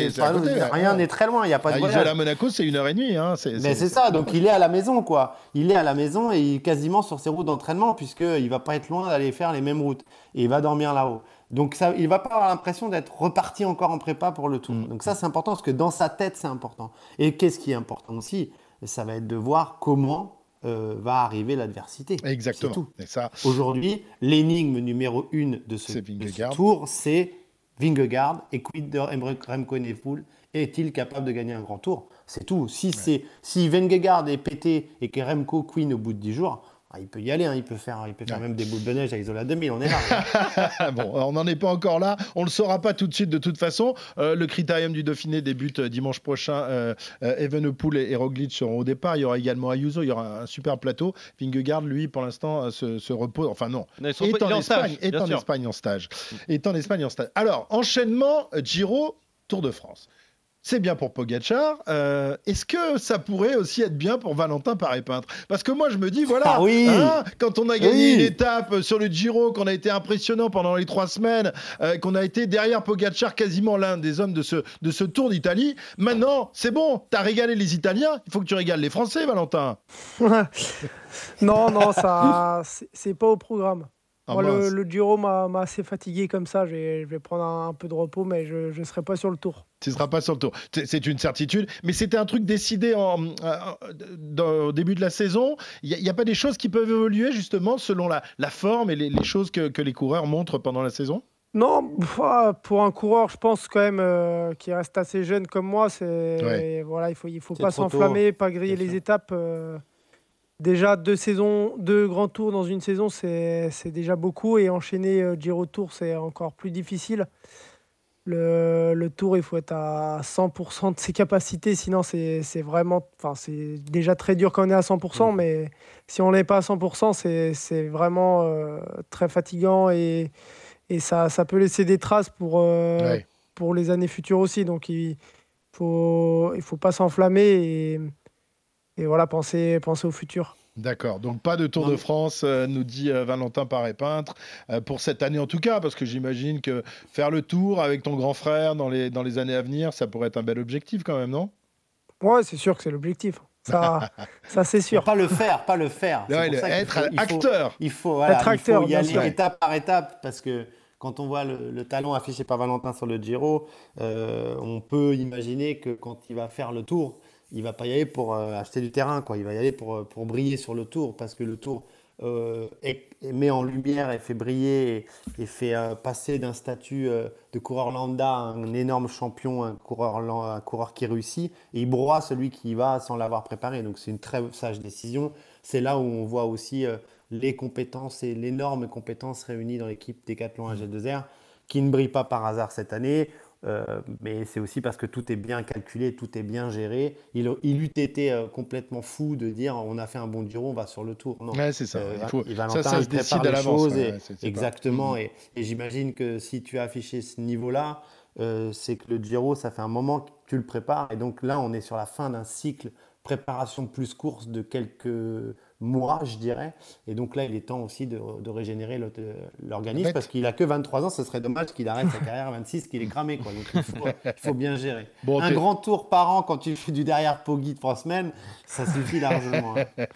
rien n'est très loin, il n'y a pas de voyage. Isola Monaco, c'est 1h30. Mais c'est ça, donc il est à la maison, quoi. Il est à la maison et il est quasiment sur ses routes d'entraînement puisqu'il ne va pas être loin d'aller faire les mêmes routes et il va dormir là-haut. Donc il ne va pas avoir l'impression d'être reparti encore en prépa pour le Tour. Donc ça, c'est important parce que dans sa tête, c'est important. Et qu'est-ce qui est important aussi ? Ça va être de voir comment va arriver l'adversité. Exactement. C'est tout. Et ça... Aujourd'hui, l'énigme numéro 1 de ce Tour, c'est Vingegaard et quid de Remco Evenepoel. Est-il capable de gagner un grand Tour ? C'est tout. Si Vingegaard est pété et que Remco queen au bout de 10 jours, il peut y aller, il peut faire même des boules de neige à Isola 2000, on est là. Bon, on n'en est pas encore là, on ne le saura pas tout de suite de toute façon. Le critérium du Dauphiné débute dimanche prochain. Evenepoel et Roglic seront au départ. Il y aura également Ayuso, il y aura un super plateau. Vingegaard, lui, pour l'instant, se repose. Enfin non, est en Espagne en stage. Alors, enchaînement Giro, Tour de France. C'est bien pour Pogačar. Est-ce que ça pourrait aussi être bien pour Valentin Paré-Peintre ? Parce que moi, je me dis, voilà, quand on a gagné une étape sur le Giro, qu'on a été impressionnant pendant les 3 semaines, qu'on a été derrière Pogačar quasiment l'un des hommes de ce Tour d'Italie, maintenant, c'est bon, t'as régalé les Italiens, il faut que tu régales les Français, Valentin. Non, ça, c'est pas au programme. Moi, le Giro m'a assez fatigué comme ça. Je vais prendre un peu de repos, mais je ne serai pas sur le Tour. Tu ne seras pas sur le tour. C'est une certitude. Mais c'était un truc décidé au début de la saison. Il n'y a pas des choses qui peuvent évoluer justement selon la forme et les choses que les coureurs montrent pendant la saison? Non, pour un coureur, je pense quand même qui reste assez jeune comme moi, voilà, il faut pas s'enflammer, pas griller les étapes. Déjà 2 grands tours dans une saison, c'est déjà beaucoup, et enchaîner Giro Tour, c'est encore plus difficile. Le Tour, il faut être à 100% de ses capacités, sinon c'est vraiment, c'est déjà très dur quand on est à 100%, mais si on n'est pas à 100%, c'est vraiment très fatigant, et ça peut laisser des traces pour les années futures aussi. Donc il faut pas s'enflammer, et voilà, penser au futur. D'accord, donc pas de Tour de France, nous dit Valentin Paré-Peintre, pour cette année en tout cas, parce que j'imagine que faire le Tour avec ton grand frère dans les années à venir, ça pourrait être un bel objectif quand même, non? Ouais, c'est sûr que c'est l'objectif. Ça c'est sûr. Pas le faire. Être acteur. Il faut y aller étape par étape, parce que quand on voit le talent affiché par Valentin sur le Giro, on peut imaginer que quand il va faire le Tour, il ne va pas y aller pour acheter du terrain, quoi. Il va y aller pour briller sur le Tour, parce que le Tour met en lumière et fait briller et fait passer d'un statut de coureur lambda à un énorme champion, un coureur qui réussit, et il broie celui qui y va sans l'avoir préparé. Donc c'est une très sage décision. C'est là où on voit aussi les compétences et l'énorme compétence réunies dans l'équipe Decathlon AG2R, qui ne brille pas par hasard cette année. Mais c'est aussi parce que tout est bien calculé, tout est bien géré. Il eût été complètement fou de dire on a fait un bon Giro, on va sur le Tour. Non, ouais, c'est ça. Ça se décide à l'avance. Exactement. Pas... Et j'imagine que si tu as affiché ce niveau-là, c'est que le Giro, ça fait un moment que tu le prépares. Et donc là, on est sur la fin d'un cycle préparation plus course de quelques mois, je dirais. Et donc là, il est temps aussi de régénérer l'organisme, parce qu'il n'a que 23 ans. Ce serait dommage qu'il arrête sa carrière à 26, qu'il est cramé, quoi. Donc il faut bien gérer. Bon, un grand tour par an quand tu fais du derrière Poggi de 3 semaines, ça suffit largement.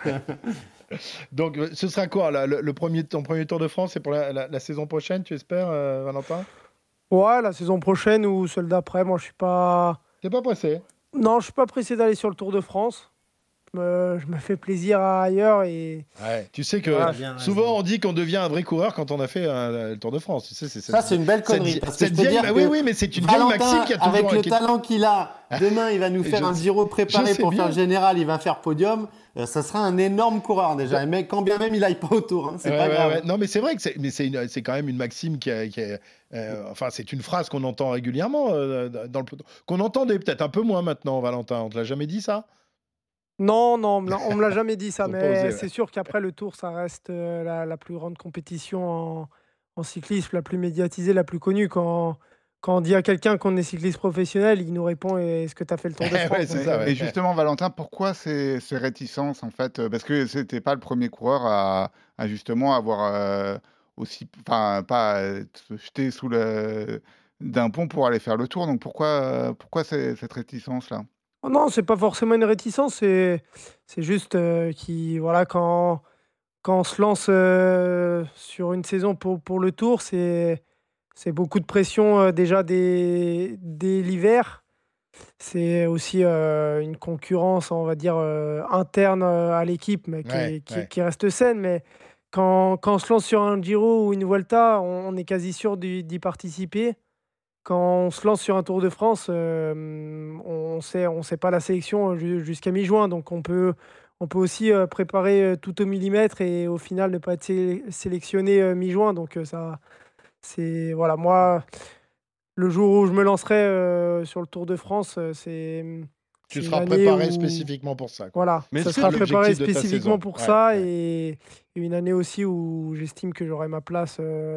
Donc ce sera quoi là, ton premier Tour de France? C'est pour la saison prochaine, tu espères, Valentin? Ouais, la saison prochaine ou celle d'après. Moi, je suis pas... T'es pas pressé? Non, je suis pas pressé d'aller sur le Tour de France. Je me fais plaisir ailleurs. Et... Ouais, tu sais que souvent on dit qu'on devient un vrai coureur quand on a fait le Tour de France. Tu sais, c'est une belle connerie. Oui, mais c'est une vieille maxime qui a toujours... Avec le talent qu'il a, demain il va nous faire un Giro préparé pour faire le général, il va faire podium. Ça sera un énorme coureur déjà, mais quand bien même il n'aille pas au Tour, hein, c'est pas grave. Ouais. Non, mais c'est vrai que c'est quand même une maxime enfin, c'est une phrase qu'on entend régulièrement dans le peloton, qu'on entendait peut-être un peu moins maintenant, Valentin. On te l'a jamais dit ça? Non, on me l'a jamais dit ça, mais c'est sûr qu'après le Tour, ça reste la plus grande compétition en cyclisme, la plus médiatisée, la plus connue. Quand on dit à quelqu'un qu'on est cycliste professionnel, il nous répond est-ce que tu as fait le Tour de France? C'est ça, Et justement, Valentin, pourquoi ces réticences en fait? Parce que c'était pas le premier coureur à justement avoir aussi, enfin, pas se jeter sous d'un pont pour aller faire le Tour. Donc pourquoi cette réticence-là? Oh non, c'est pas forcément une réticence, c'est juste voilà, quand on se lance sur une saison pour le Tour, c'est beaucoup de pression déjà dès l'hiver. C'est aussi une concurrence, on va dire, interne à l'équipe, mais qui reste saine. Mais quand on se lance sur un Giro ou une Vuelta, on est quasi sûr d'y participer. Quand on se lance sur un Tour de France, on sait pas la sélection jusqu'à mi-juin. Donc on peut aussi préparer tout au millimètre et au final ne pas être sélectionné mi-juin. Donc voilà, moi, le jour où je me lancerai sur le Tour de France, tu seras préparé spécifiquement pour ça, quoi. Voilà, ça sera préparé spécifiquement pour ça. Et une année aussi où j'estime que j'aurai ma place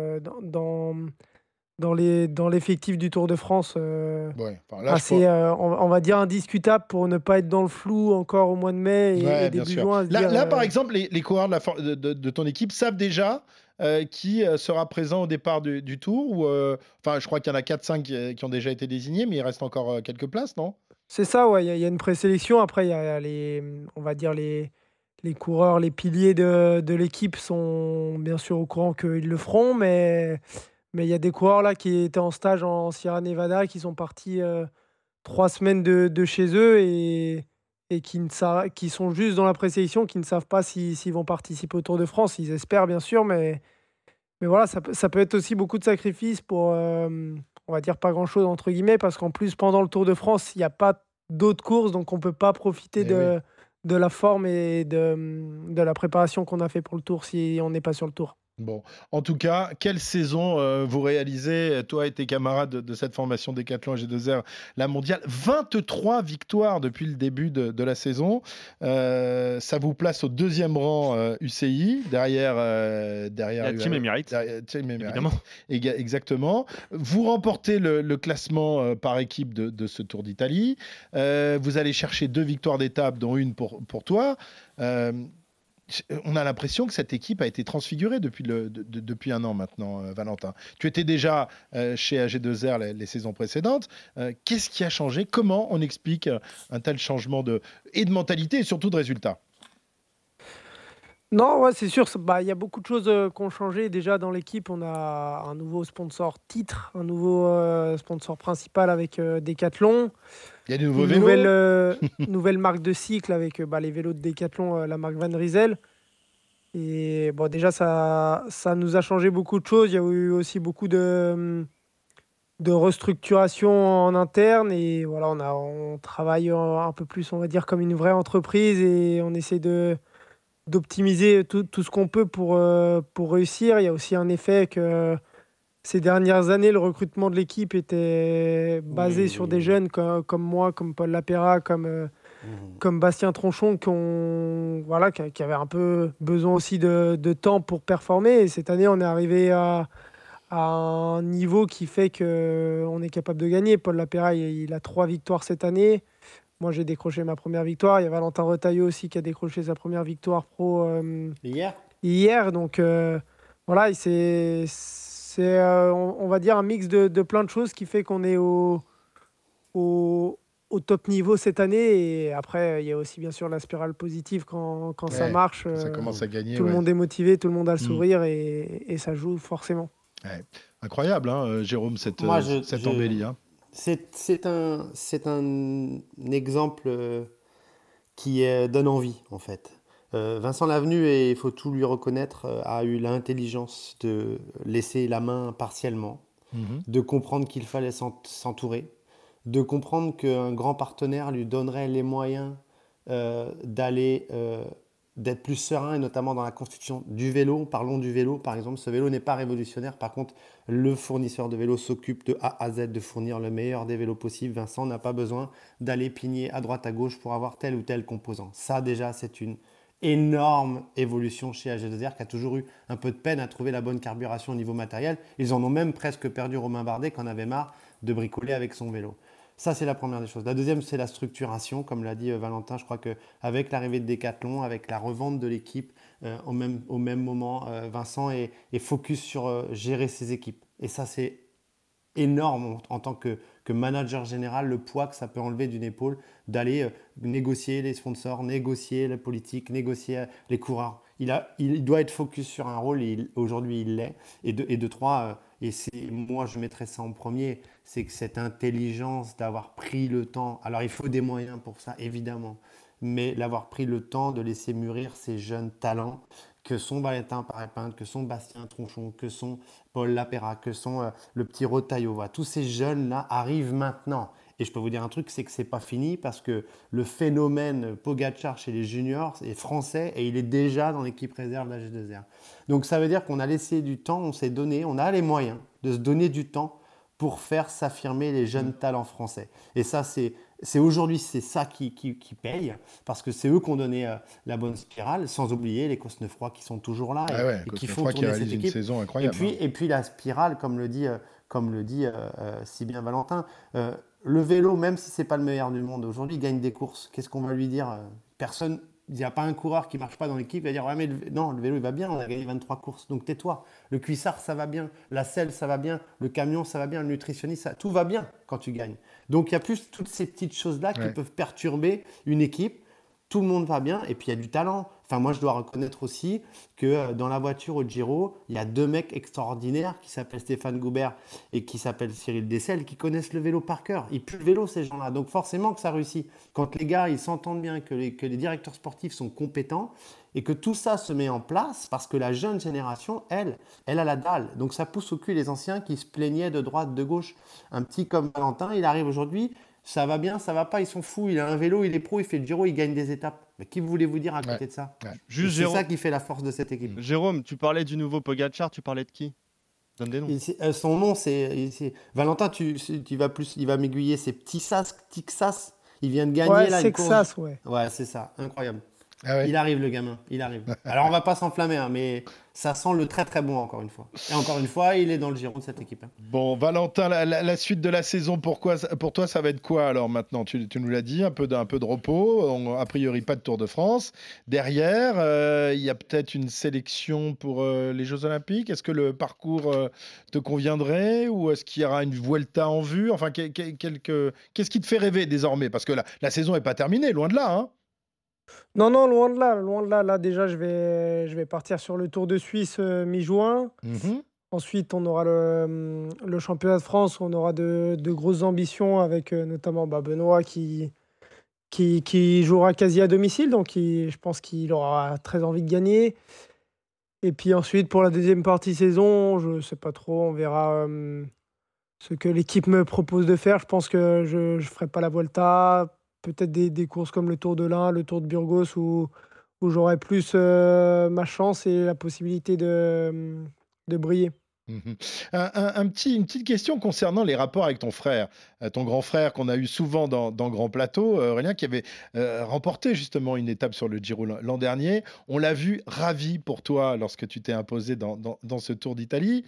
dans l'effectif du Tour de France, assez, on va dire, indiscutable pour ne pas être dans le flou encore au mois de mai et début juin. Là, par exemple, les coureurs de ton équipe savent déjà qui sera présent au départ du Tour, ou enfin, je crois qu'il y en a 4-5 qui ont déjà été désignés, mais il reste encore quelques places, non? C'est ça, ouais. Il y a une présélection. Après, il y a on va dire les coureurs, les piliers de l'équipe sont bien sûr au courant qu'ils le feront, mais il y a des coureurs là qui étaient en stage en Sierra Nevada, qui sont partis 3 semaines de chez eux et qui sont juste dans la présélection, qui ne savent pas s'ils vont participer au Tour de France. Ils espèrent bien sûr, mais voilà, ça peut être aussi beaucoup de sacrifices pour, on va dire, pas grand-chose entre guillemets, parce qu'en plus, pendant le Tour de France, il n'y a pas d'autres courses, donc on ne peut pas profiter de la forme et de la préparation qu'on a fait pour le Tour si on n'est pas sur le Tour. Bon, en tout cas, quelle saison vous réalisez, toi et tes camarades de cette formation Décathlon G2R, la mondiale? 23 victoires depuis le début de la saison. Ça vous place au 2e rang UCI, derrière Team Emirates. Évidemment. Exactement. Vous remportez le classement par équipe de ce Tour d'Italie. Vous allez chercher 2 victoires d'étape, dont une pour toi. On a l'impression que cette équipe a été transfigurée depuis un an maintenant, Valentin. Tu étais déjà chez AG2R les saisons précédentes. Qu'est-ce qui a changé? Comment on explique un tel changement de mentalité et surtout de résultats? Non, ouais, c'est sûr. Il y a beaucoup de choses qui ont changé. Déjà, dans l'équipe, on a un nouveau sponsor titre, un nouveau sponsor principal avec Décathlon. Il y a des nouveaux vélos. Nouvelle marque de cycle avec les vélos de Décathlon, la marque Van Rysel. Et bon, déjà, ça nous a changé beaucoup de choses. Il y a eu aussi beaucoup de restructuration en interne. Et voilà, on travaille un peu plus, on va dire, comme une vraie entreprise. Et on essaie d'optimiser tout ce qu'on peut pour réussir. Il y a aussi un effet que ces dernières années, le recrutement de l'équipe était basé sur des jeunes comme moi, comme Paul Lapera, comme Bastien Tronchon, qui avaient un peu besoin aussi de temps pour performer. Et cette année, on est arrivé à un niveau qui fait qu'on est capable de gagner. Paul Lapera, il a 3 victoires cette année. Moi, j'ai décroché ma première victoire. Il y a Valentin Retailleau aussi qui a décroché sa première victoire pro hier. Donc, voilà, on va dire un mix de plein de choses qui fait qu'on est au top niveau cette année. Et après, il y a aussi bien sûr la spirale positive quand ça marche. Ça commence à gagner. Tout le monde est motivé, tout le monde a le sourire et ça joue forcément. Ouais. Incroyable, hein, Jérôme, cette embellie. Hein. C'est un exemple qui donne envie, en fait. Vincent Lavenu, et il faut tout lui reconnaître, a eu l'intelligence de laisser la main partiellement, de comprendre qu'il fallait s'entourer, de comprendre qu'un grand partenaire lui donnerait les moyens d'être plus serein, et notamment dans la construction du vélo. Parlons du vélo, par exemple. Ce vélo n'est pas révolutionnaire. Par contre, le fournisseur de vélos s'occupe de A à Z de fournir le meilleur des vélos possibles. Vincent n'a pas besoin d'aller pigner à droite à gauche pour avoir tel ou tel composant. Ça, déjà, c'est une énorme évolution chez AG2R, qui a toujours eu un peu de peine à trouver la bonne carburation au niveau matériel. Ils en ont même presque perdu Romain Bardet, qui en avait marre de bricoler avec son vélo. Ça, c'est la première des choses. La deuxième, c'est la structuration. Comme l'a dit Valentin, je crois qu'avec l'arrivée de Décathlon, avec la revente de l'équipe, au même moment, Vincent est focus sur gérer ses équipes. Et ça, c'est énorme en tant que manager général, le poids que ça peut enlever d'une épaule, d'aller négocier les sponsors, négocier la politique, négocier les coureurs. Il doit être focus sur un rôle, et aujourd'hui il l'est. Et de trois, moi je mettrais ça en premier, c'est que cette intelligence d'avoir pris le temps, alors il faut des moyens pour ça évidemment, mais l'avoir pris le temps de laisser mûrir ces jeunes talents que sont Valentin Paré-Pinte, que sont Bastien Tronchon, que sont Paul Lapera, que sont le petit Retailleau. Tous ces jeunes-là arrivent maintenant. Et je peux vous dire un truc, c'est que ce n'est pas fini, parce que le phénomène Pogacar chez les juniors est français et il est déjà dans l'équipe réserve de la G2R. Donc ça veut dire qu'on a laissé du temps, on s'est donné, on a les moyens de se donner du temps pour faire s'affirmer les jeunes talents français. Et ça, c'est aujourd'hui, c'est ça qui paye, parce que c'est eux qui ont donné la bonne spirale, sans oublier les Cosnefroy qui sont toujours là et qui font tourner cette équipe. Une saison incroyable. Et puis la spirale, comme le dit si bien Valentin, le vélo, même si ce n'est pas le meilleur du monde, aujourd'hui, il gagne des courses. Qu'est-ce qu'on va lui dire? Personne, il n'y a pas un coureur qui ne marche pas dans l'équipe qui va dire ouais, mais non, le vélo, il va bien, on a gagné 23 courses, donc tais-toi. Le cuissard, ça va bien. La selle, ça va bien. Le camion, ça va bien. Le nutritionniste, tout va bien quand tu gagnes. Donc, il y a plus toutes ces petites choses-là qui peuvent perturber une équipe. tout le monde va bien et puis il y a du talent. Enfin, moi, je dois reconnaître aussi que dans la voiture au Giro, il y a 2 mecs extraordinaires qui s'appellent Stéphane Goubert et qui s'appellent Cyril Dessel qui connaissent le vélo par cœur. Ils puent le vélo, ces gens-là. Donc forcément que ça réussit. Quand les gars, ils s'entendent bien, que les directeurs sportifs sont compétents et que tout ça se met en place parce que la jeune génération, elle a la dalle. Donc ça pousse au cul les anciens qui se plaignaient de droite, de gauche. Un petit comme Valentin, il arrive aujourd'hui, ça va bien, ça va pas, ils sont fous. Il a un vélo, il est pro, il fait le Giro, il gagne des étapes. Mais qui voulez-vous dire à côté de ça? Juste C'est ça qui fait la force de cette équipe. Jérôme, tu parlais du nouveau Pogacar, tu parlais de qui? Donne des noms. Son nom, c'est Valentin, il va m'aiguiller, c'est Tixas. Il vient de gagner là, une course. Texas, ouais. Ouais, c'est ça, incroyable. Ah ouais. Il arrive le gamin, il arrive. Alors on va pas s'enflammer, hein, mais ça sent le très très bon encore une fois. Et encore une fois, il est dans le giron de cette équipe. Bon, Valentin, la suite de la saison, pour toi, ça va être quoi alors maintenant? Tu nous l'as dit, un peu de repos, a priori pas de Tour de France. Derrière, il y a peut-être une sélection pour les Jeux Olympiques. Est-ce que le parcours te conviendrait ou est-ce qu'il y aura une Vuelta en vue? Enfin, qu'est-ce qui te fait rêver désormais? Parce que la saison n'est pas terminée, loin de là, hein. Non, loin de là. Là, déjà, je vais partir sur le Tour de Suisse mi-juin. Ensuite, on aura le championnat de France. On aura de grosses ambitions avec notamment Benoît qui jouera quasi à domicile. Donc, je pense qu'il aura très envie de gagner. Et puis ensuite, pour la deuxième partie saison, je ne sais pas trop. On verra ce que l'équipe me propose de faire. Je pense que je ne ferai pas la Vuelta. Peut-être des courses comme le Tour de l'Ain, le Tour de Burgos, où j'aurai plus ma chance et la possibilité de briller. Une petite question concernant les rapports avec ton frère, ton grand frère qu'on a eu souvent dans Grand Plateau, Aurélien, qui avait remporté justement une étape sur le Giro l'an dernier. On l'a vu ravi pour toi lorsque tu t'es imposé dans ce Tour d'Italie.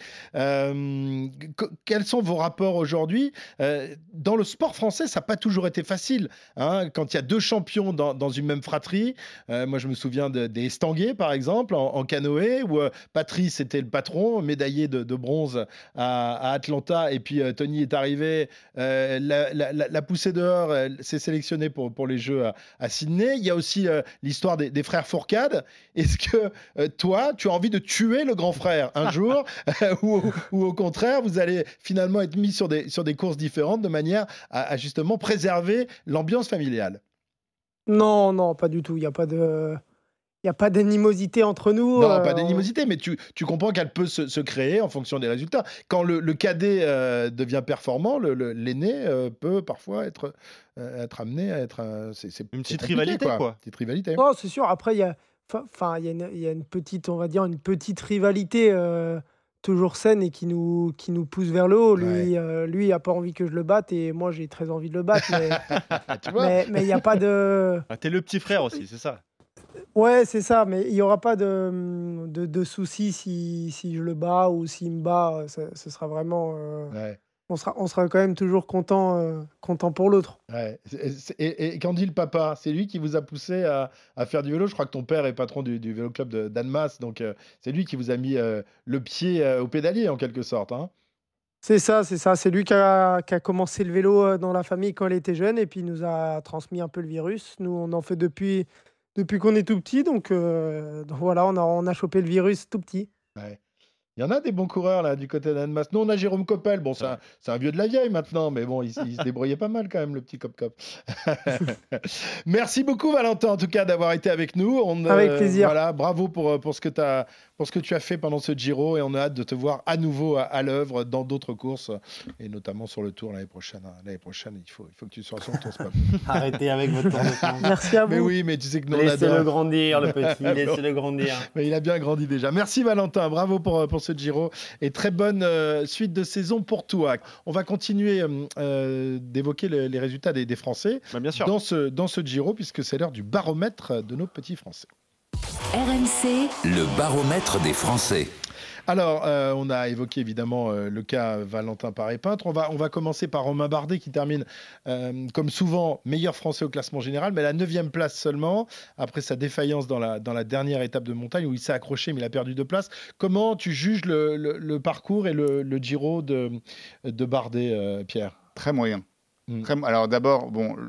Quels sont vos rapports aujourd'hui? Dans le sport français, ça n'a pas toujours été facile, hein, quand il y a 2 champions dans une même fratrie. Moi, je me souviens des Estanguet, par exemple, en canoë, où Patrice était le patron, médaillé de bronze à Atlanta, et puis Tony est arrivé, l'a poussé dehors, s'est sélectionné pour les Jeux à Sydney. Il y a aussi l'histoire des frères Fourcade. Est-ce que toi, tu as envie de tuer le grand frère un jour ou au contraire, vous allez finalement être mis sur des courses différentes de manière à justement préserver l'ambiance familiale? Non, pas du tout. Il n'y a pas d'animosité entre nous. Non, pas d'animosité, mais tu comprends qu'elle peut se créer en fonction des résultats. Quand le cadet devient performant, l'aîné peut parfois être amené à être... c'est une petite rivalité, quoi. Petite rivalité. Non, c'est sûr. Après, il y a une petite, on va dire, une petite rivalité toujours saine et qui nous pousse vers le haut. Lui, il n'a pas envie que je le batte et moi, j'ai très envie de le battre. Mais il n'y a pas de... T'es le petit frère aussi, c'est ça? Ouais, c'est ça, mais il n'y aura pas de soucis si je le bats ou s'il me bat. Ce sera vraiment... on sera quand même toujours content pour l'autre. Ouais. Et qu'en dit le papa? C'est lui qui vous a poussé à faire du vélo. Je crois que ton père est patron du vélo club d'Annemasse, donc c'est lui qui vous a mis le pied au pédalier en quelque sorte, hein. C'est ça. C'est lui qui a commencé le vélo dans la famille quand il était jeune et puis il nous a transmis un peu le virus. Nous, on en fait depuis qu'on est tout petit, donc voilà, on a chopé le virus tout petit. Ouais. Il y en a des bons coureurs là du côté d'Annemasse. Nous, on a Jérôme Coppel. Bon, c'est un vieux de la vieille maintenant, mais bon, il se débrouillait pas mal quand même, le petit Cop. Merci beaucoup, Valentin, en tout cas, d'avoir été avec nous. Avec plaisir. Voilà, bravo pour ce que tu as fait pendant ce Giro, et on a hâte de te voir à nouveau à l'œuvre dans d'autres courses, et notamment sur le Tour l'année prochaine. L'année prochaine, il faut que tu sois sur ton spot. Arrêtez avec votre Tour de France. Merci à vous. Mais oui, mais tu sais que nous, laissez-le grandir, le petit. Laissez-le grandir. Mais il a bien grandi déjà. Merci, Valentin. Bravo pour ce Giro et très bonne suite de saison pour toi. On va continuer d'évoquer les résultats des Français bien sûr. dans ce Giro, puisque c'est l'heure du baromètre de nos petits Français. RMC, le baromètre des Français. Alors, on a évoqué évidemment le cas Valentin Paré-Peintre. On va commencer par Romain Bardet qui termine, comme souvent, meilleur Français au classement général, mais à la 9e place seulement, après sa défaillance dans la dernière étape de montagne où il s'est accroché, mais il a perdu 2 places. Comment tu juges le parcours et le Giro de Bardet, Pierre? Très moyen. Alors d'abord, bon,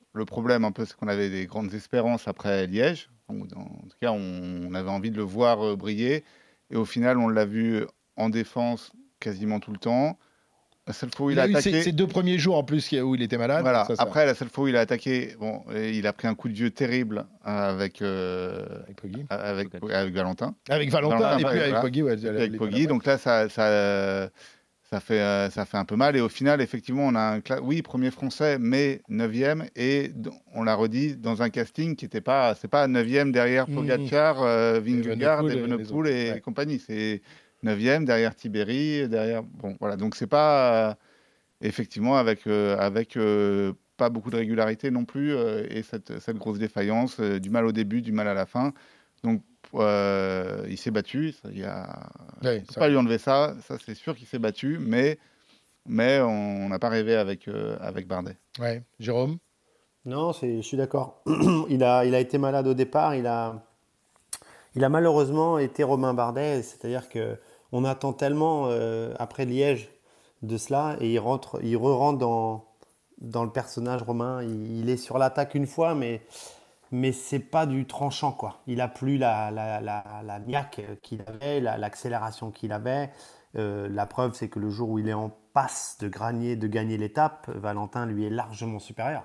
le problème un peu, c'est qu'on avait des grandes espérances après Liège. En tout cas, on avait envie de le voir briller. Et au final, on l'a vu en défense quasiment tout le temps. La seule fois où il a attaqué... Ces 2 premiers jours en plus où il était malade. Voilà. Après, la seule fois où il a attaqué, il a pris un coup de vieux terrible avec Poggi. Avec Valentin. Avec Valentin et puis avec Poggi. Avec Poggi. Donc là, ça fait un peu mal. Et au final, effectivement, on a premier français, mais 9e. Et on l'a redit dans un casting qui n'était pas... C'est pas 9e derrière Pogacar, Vingegaard, Evenepoel et compagnie. C'est 9e derrière Tiberi, derrière... Bon, voilà. Donc, c'est pas... effectivement, avec pas beaucoup de régularité non plus. Et cette grosse défaillance, du mal au début, du mal à la fin. Donc, il s'est battu. On ne peut pas lui enlever ça. Ça, c'est sûr qu'il s'est battu. Mais on n'a pas rêvé avec Bardet. Ouais. Jérôme ? Non, je suis d'accord. Il a été malade au départ. Il a malheureusement été Romain Bardet. C'est-à-dire qu'on attend tellement après Liège de cela. Et il re-rentre dans le personnage Romain. Il est sur l'attaque une fois, mais c'est pas du tranchant, quoi. Il a plus la niaque qu'il avait, l'accélération qu'il avait. La preuve, c'est que le jour où il est en passe de gagner l'étape, Valentin lui est largement supérieur.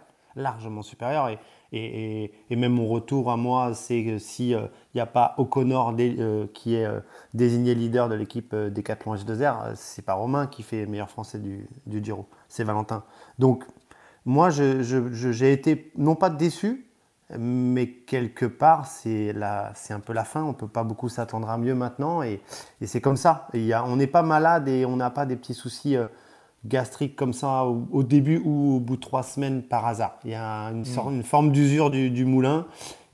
Et même mon retour à moi, c'est que s'il n'y a pas O'Connor qui est désigné leader de l'équipe Decathlon H2R, c'est pas Romain qui fait meilleur français du Giro, c'est Valentin. Donc moi, j'ai été non pas déçu, mais quelque part, c'est un peu la fin. On ne peut pas beaucoup s'attendre à mieux maintenant. Et c'est comme ça. On n'est pas malade et on n'a pas des petits soucis gastriques comme ça au début ou au bout de 3 semaines par hasard. Il y a une forme d'usure du moulin.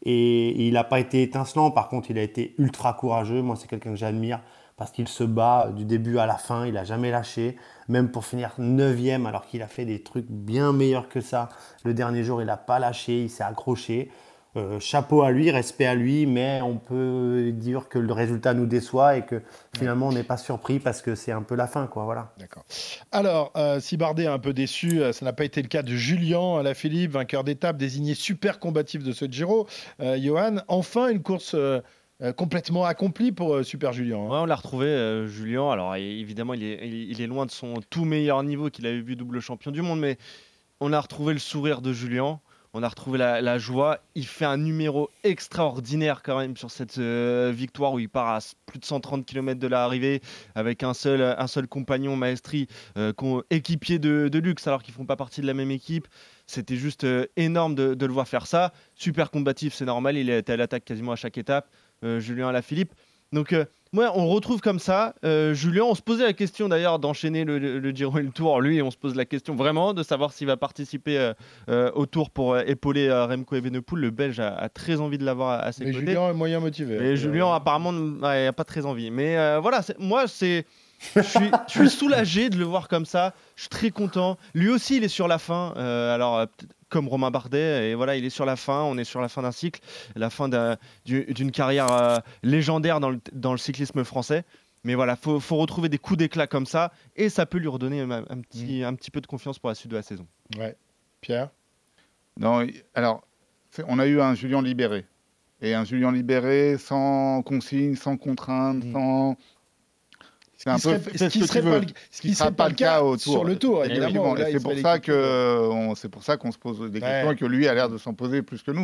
Et il n'a pas été étincelant. Par contre, il a été ultra courageux. Moi, c'est quelqu'un que j'admire parce qu'il se bat du début à la fin. Il n'a jamais lâché. Même pour finir 9e, alors qu'il a fait des trucs bien meilleurs que ça. Le dernier jour, il n'a pas lâché, il s'est accroché. Chapeau à lui, respect à lui, mais on peut dire que le résultat nous déçoit et que finalement, on n'est pas surpris parce que c'est un peu la fin, quoi. Voilà. D'accord. Alors, si Bardet est un peu déçu, ça n'a pas été le cas de Julien Alaphilippe, vainqueur d'étape, désigné super combatif de ce Giro. Johan, enfin une course... complètement accompli pour Super Julien. Ouais, on l'a retrouvé, Julien. Alors évidemment, il est loin de son tout meilleur niveau qu'il avait vu double champion du monde, mais on a retrouvé le sourire de Julien. On a retrouvé la joie. Il fait un numéro extraordinaire quand même sur cette victoire où il part à plus de 130 km de l'arrivée avec un seul compagnon, Maestri, équipier de luxe alors qu'ils ne font pas partie de la même équipe. C'était juste énorme de le voir faire ça. Super combatif, c'est normal. Il était à l'attaque quasiment à chaque étape. Julien Alaphilippe. Donc, on retrouve comme ça. Julien, on se posait la question d'ailleurs d'enchaîner le Giro et le Tour. Lui, on se pose la question vraiment de savoir s'il va participer au Tour pour épauler Remco Evenepoel. Le Belge a très envie de l'avoir à ses côtés. Julien est moyen motivé. Mais Julien, apparemment, n'a pas très envie. Mais voilà, je suis soulagé de le voir comme ça. Je suis très content. Lui aussi, il est sur la fin. Alors, comme Romain Bardet, et voilà, il est sur la fin. On est sur la fin d'un cycle, la fin d'une carrière légendaire dans le cyclisme français. Mais voilà, faut retrouver des coups d'éclat comme ça, et ça peut lui redonner un petit peu de confiance pour la suite de la saison. Ouais. Pierre ? Non, alors, on a eu un Julien libéré. Et un Julien libéré sans consigne, sans contrainte, sans... Ce qui ne serait pas le cas sur le Tour, évidemment. Et c'est pour ça qu'on se pose des questions et que lui a l'air de s'en poser plus que nous.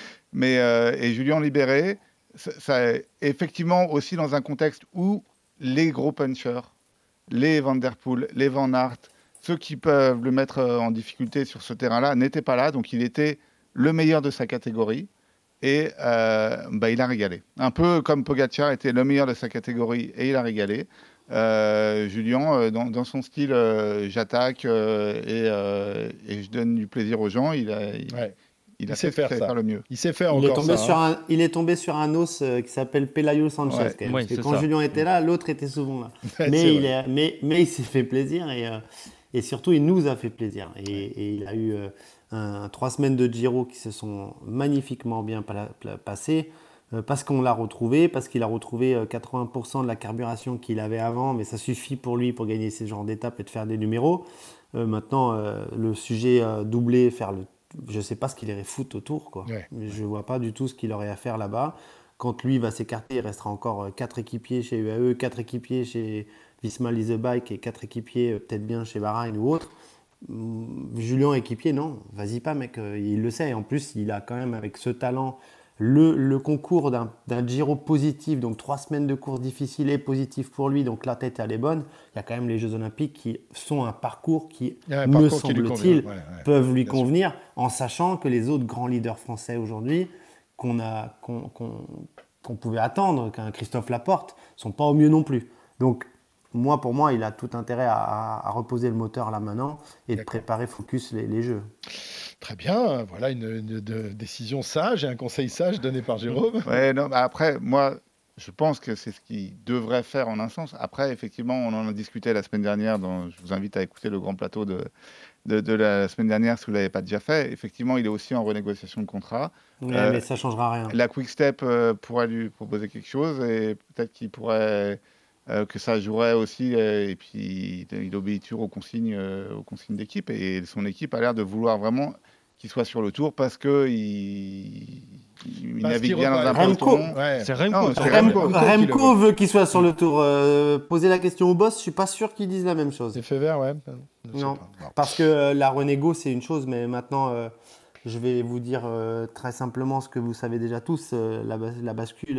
Et Julien libéré, ça, effectivement aussi dans un contexte où les gros punchers, les Van Der Poel, les Van Aert, ceux qui peuvent le mettre en difficulté sur ce terrain-là, n'étaient pas là. Donc il était le meilleur de sa catégorie. Et il a régalé. Un peu comme Pogacar était le meilleur de sa catégorie et il a régalé. Julien, dans son style, j'attaque et je donne du plaisir aux gens. Il a fait faire le mieux. Il sait faire encore ça. Il est tombé sur un os qui s'appelle Pelayo Sanchez. Ouais. Parce que quand Julien était là, l'autre était souvent là. mais il s'est fait plaisir et surtout il nous a fait plaisir. Et il a eu 3 semaines de Giro qui se sont magnifiquement bien passées. Parce qu'on l'a retrouvé, parce qu'il a retrouvé 80% de la carburation qu'il avait avant, mais ça suffit pour lui pour gagner ces genres d'étapes et de faire des numéros. Maintenant, le sujet doublé, faire je ne sais pas ce qu'il irait foutre autour, quoi. Ouais. Je ne vois pas du tout ce qu'il aurait à faire là-bas. Quand lui va s'écarter, il restera encore 4 équipiers chez UAE, 4 équipiers chez Visma Lease Bike et 4 équipiers peut-être bien chez Bahreïn ou autre. Julien équipier, non, vas-y pas mec, il le sait. En plus, il a quand même avec ce talent le concours d'un Giro positif, donc 3 semaines de course difficile et positif pour lui, donc la tête elle est bonne. Il y a quand même les Jeux Olympiques qui sont un parcours qui, me semble-t-il, peuvent lui convenir, en sachant que les autres grands leaders français aujourd'hui qu'on pouvait attendre, qu'un Christophe Laporte, sont pas au mieux non plus. Donc pour moi, il a tout intérêt à reposer le moteur là maintenant et de préparer focus les Jeux. Très bien, voilà une décision sage et un conseil sage donné par Jérôme. Ouais, non, après, moi, je pense que c'est ce qu'il devrait faire en un sens. Après, effectivement, on en a discuté la semaine dernière. Je vous invite à écouter le grand plateau de la semaine dernière si vous ne l'avez pas déjà fait. Effectivement, il est aussi en renégociation de contrat. Mais ça ne changera rien. La Quick Step pourrait lui proposer quelque chose et peut-être qu'il pourrait... que ça jouerait aussi, et puis il obéit toujours aux consignes d'équipe, et son équipe a l'air de vouloir vraiment qu'il soit sur le tour parce qu'il navigue bien dans un peloton. Ouais. C'est Remco. Remco veut qu'il soit sur le tour. Poser la question au boss, je ne suis pas sûr qu'ils disent la même chose. C'est fait vert, ouais. Non, parce que la renégo, c'est une chose, mais maintenant, je vais vous dire très simplement ce que vous savez déjà tous. La bascule,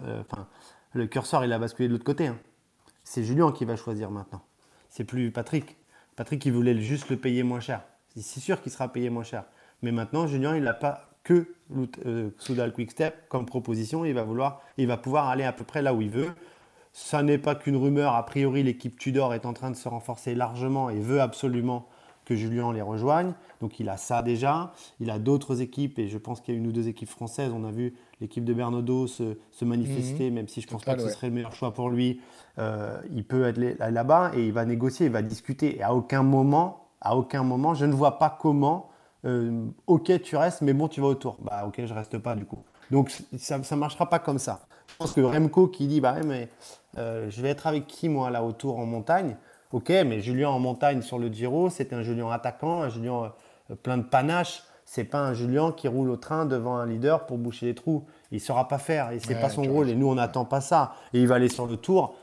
le curseur, il a basculé de l'autre côté. Hein. C'est Julien qui va choisir maintenant. C'est plus Patrick. Patrick, il voulait juste le payer moins cher. C'est sûr qu'il sera payé moins cher. Mais maintenant, Julien, il n'a pas que Soudal Quick Step comme proposition. Il va pouvoir aller à peu près là où il veut. Ça n'est pas qu'une rumeur. A priori, l'équipe Tudor est en train de se renforcer largement et veut absolument que Julien les rejoigne. Donc, il a ça déjà. Il a d'autres équipes et je pense qu'il y a une ou deux équipes françaises. On a vu l'équipe de Bernardo se manifester, même si je ne pense pas que ce serait le meilleur choix pour lui. Il peut être là-bas et il va négocier, il va discuter. Et à aucun moment, je ne vois pas comment ok, tu restes, mais bon, tu vas autour. Bah, ok, je reste pas du coup. Donc, ça ne marchera pas comme ça. Je pense que Remco qui dit, je vais être avec qui, moi, là, autour en montagne? Ok, mais Julien en montagne sur le Giro, c'est un Julien attaquant, un Julien plein de panache. C'est pas un Julien qui roule au train devant un leader pour boucher les trous. Il ne saura pas faire et c'est pas son rôle. Et nous, on n'attend pas ça. Et il va aller sur le Tour.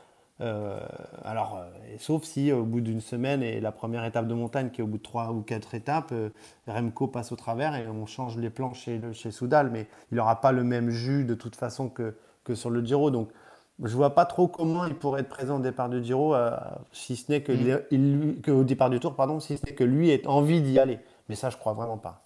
Sauf si au bout d'une semaine et la première étape de montagne qui est au bout de 3 ou 4 étapes, Remco passe au travers et on change les plans chez Soudal, mais il n'aura pas le même jus de toute façon que sur le Giro. Donc je ne vois pas trop comment il pourrait être présent au départ du Giro, si ce n'est qu'au départ du Tour, si ce n'est que lui ait envie d'y aller. Mais ça, je ne crois vraiment pas.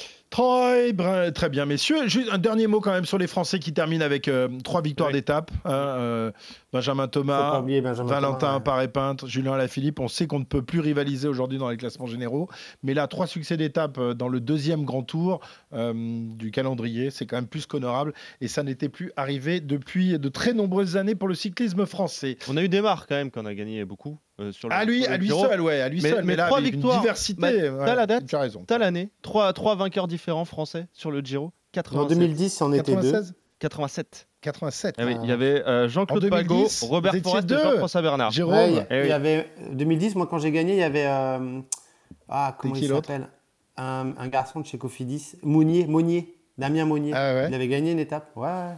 Très bien, messieurs. Juste un dernier mot quand même sur les Français qui terminent avec 3 victoires d'étape. Benjamin Thomas, Valentin Paré-Peintre, Julien Alaphilippe. On sait qu'on ne peut plus rivaliser aujourd'hui dans les classements généraux. Mais là, 3 succès d'étape dans le 2e grand tour du calendrier. C'est quand même plus qu'honorable. Et ça n'était plus arrivé depuis de très nombreuses années pour le cyclisme français. On a eu des marques quand même, qu'on a gagné beaucoup. Sur à lui seul, mais là, 3 avec victoires, une diversité. T'as la date, tu as raison. T'as l'année, 3 vainqueurs différents français sur le Giro. 87. En 2010, c'en était 87. 87. Ah oui, il y avait Jean-Claude Pagot, Robert Forest et Jean-François Bernard. Jérôme. Il y avait 2010, moi quand j'ai gagné, il y avait comment il s'appelle, un garçon de chez Cofidis, Damien Monnier. Il avait gagné une étape.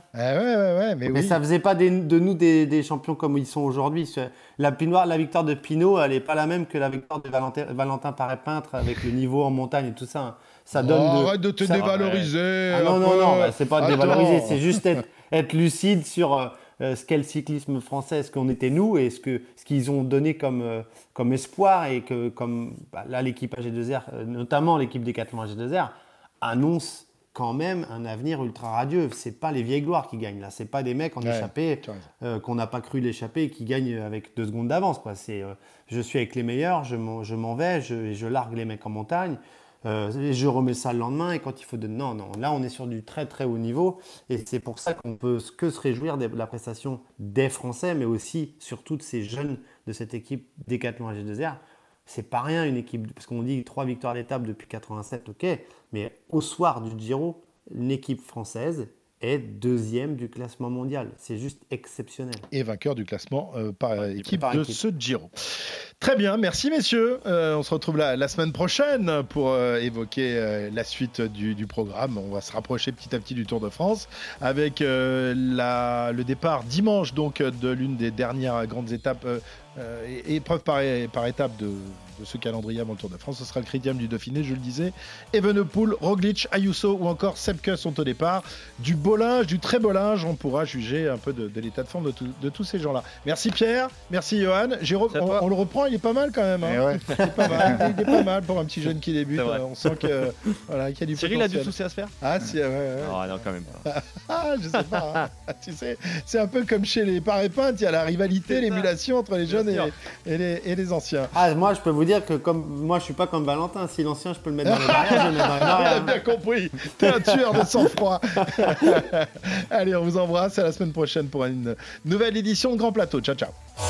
Mais ça faisait pas de nous des champions comme ils sont aujourd'hui. La victoire de Pinot, elle n'est pas la même que la victoire de Valentin Paré-Peintre avec le niveau en montagne et tout ça. Ça donne arrête de te dévaloriser. Non, c'est pas dévaloriser, c'est juste être lucide sur ce qu'est le cyclisme français, ce qu'on était nous et ce qu'ils ont donné comme espoir et que là l'équipe AG2R, notamment l'équipe Décathlon AG2R, annonce quand même un avenir ultra radieux. C'est pas les vieilles gloires qui gagnent là, c'est pas des mecs en échappée qu'on n'a pas cru l'échapper et qui gagnent avec 2 secondes d'avance quoi. C'est je suis avec les meilleurs, je m'en vais, je largue les mecs en montagne, je remets ça le lendemain et quand il faut non, là on est sur du très très haut niveau et c'est pour ça qu'on peut que se réjouir de la prestation des Français mais aussi surtout de ces jeunes de cette équipe Décathlon AG2R. C'est pas rien une équipe, parce qu'on dit 3 victoires d'étape depuis 87, ok, mais au soir du Giro, une équipe française est 2e du classement mondial. C'est juste exceptionnel. Et vainqueur du classement par équipe de ce Giro. Très bien, merci messieurs. On se retrouve la semaine prochaine pour évoquer la suite du programme. On va se rapprocher petit à petit du Tour de France avec le départ dimanche donc de l'une des dernières grandes étapes, épreuve par étape de ce calendrier avant le Tour de France. Ce sera le Critérium du Dauphiné, je le disais. Evenepoel, Roglic, Ayuso ou encore Sepke sont au départ. Du beau linge, du très beau linge, on pourra juger un peu de l'état de forme de tous ces gens-là. Merci Pierre, merci Johan. Jérôme, on le reprend, il est pas mal quand même. Hein. Ouais. Il est pas mal pour un petit jeune qui débute. On sent qu'il y a du Cyril potentiel. a du souci à se faire. Ah si, ouais. Ah non, quand même pas. Je sais pas. Hein. Tu sais, c'est un peu comme chez les parés-peintes, il y a la rivalité, l'émulation entre les jeunes et les anciens. Ah, moi, je peux vous dire que moi, je suis pas comme Valentin. Si l'ancien, je peux le mettre dans les barrières, je le mets dans les barrières. On a bien compris. T'es un tueur de sang-froid. Allez, on vous embrasse. À la semaine prochaine pour une nouvelle édition de Grand Plateau. Ciao, ciao.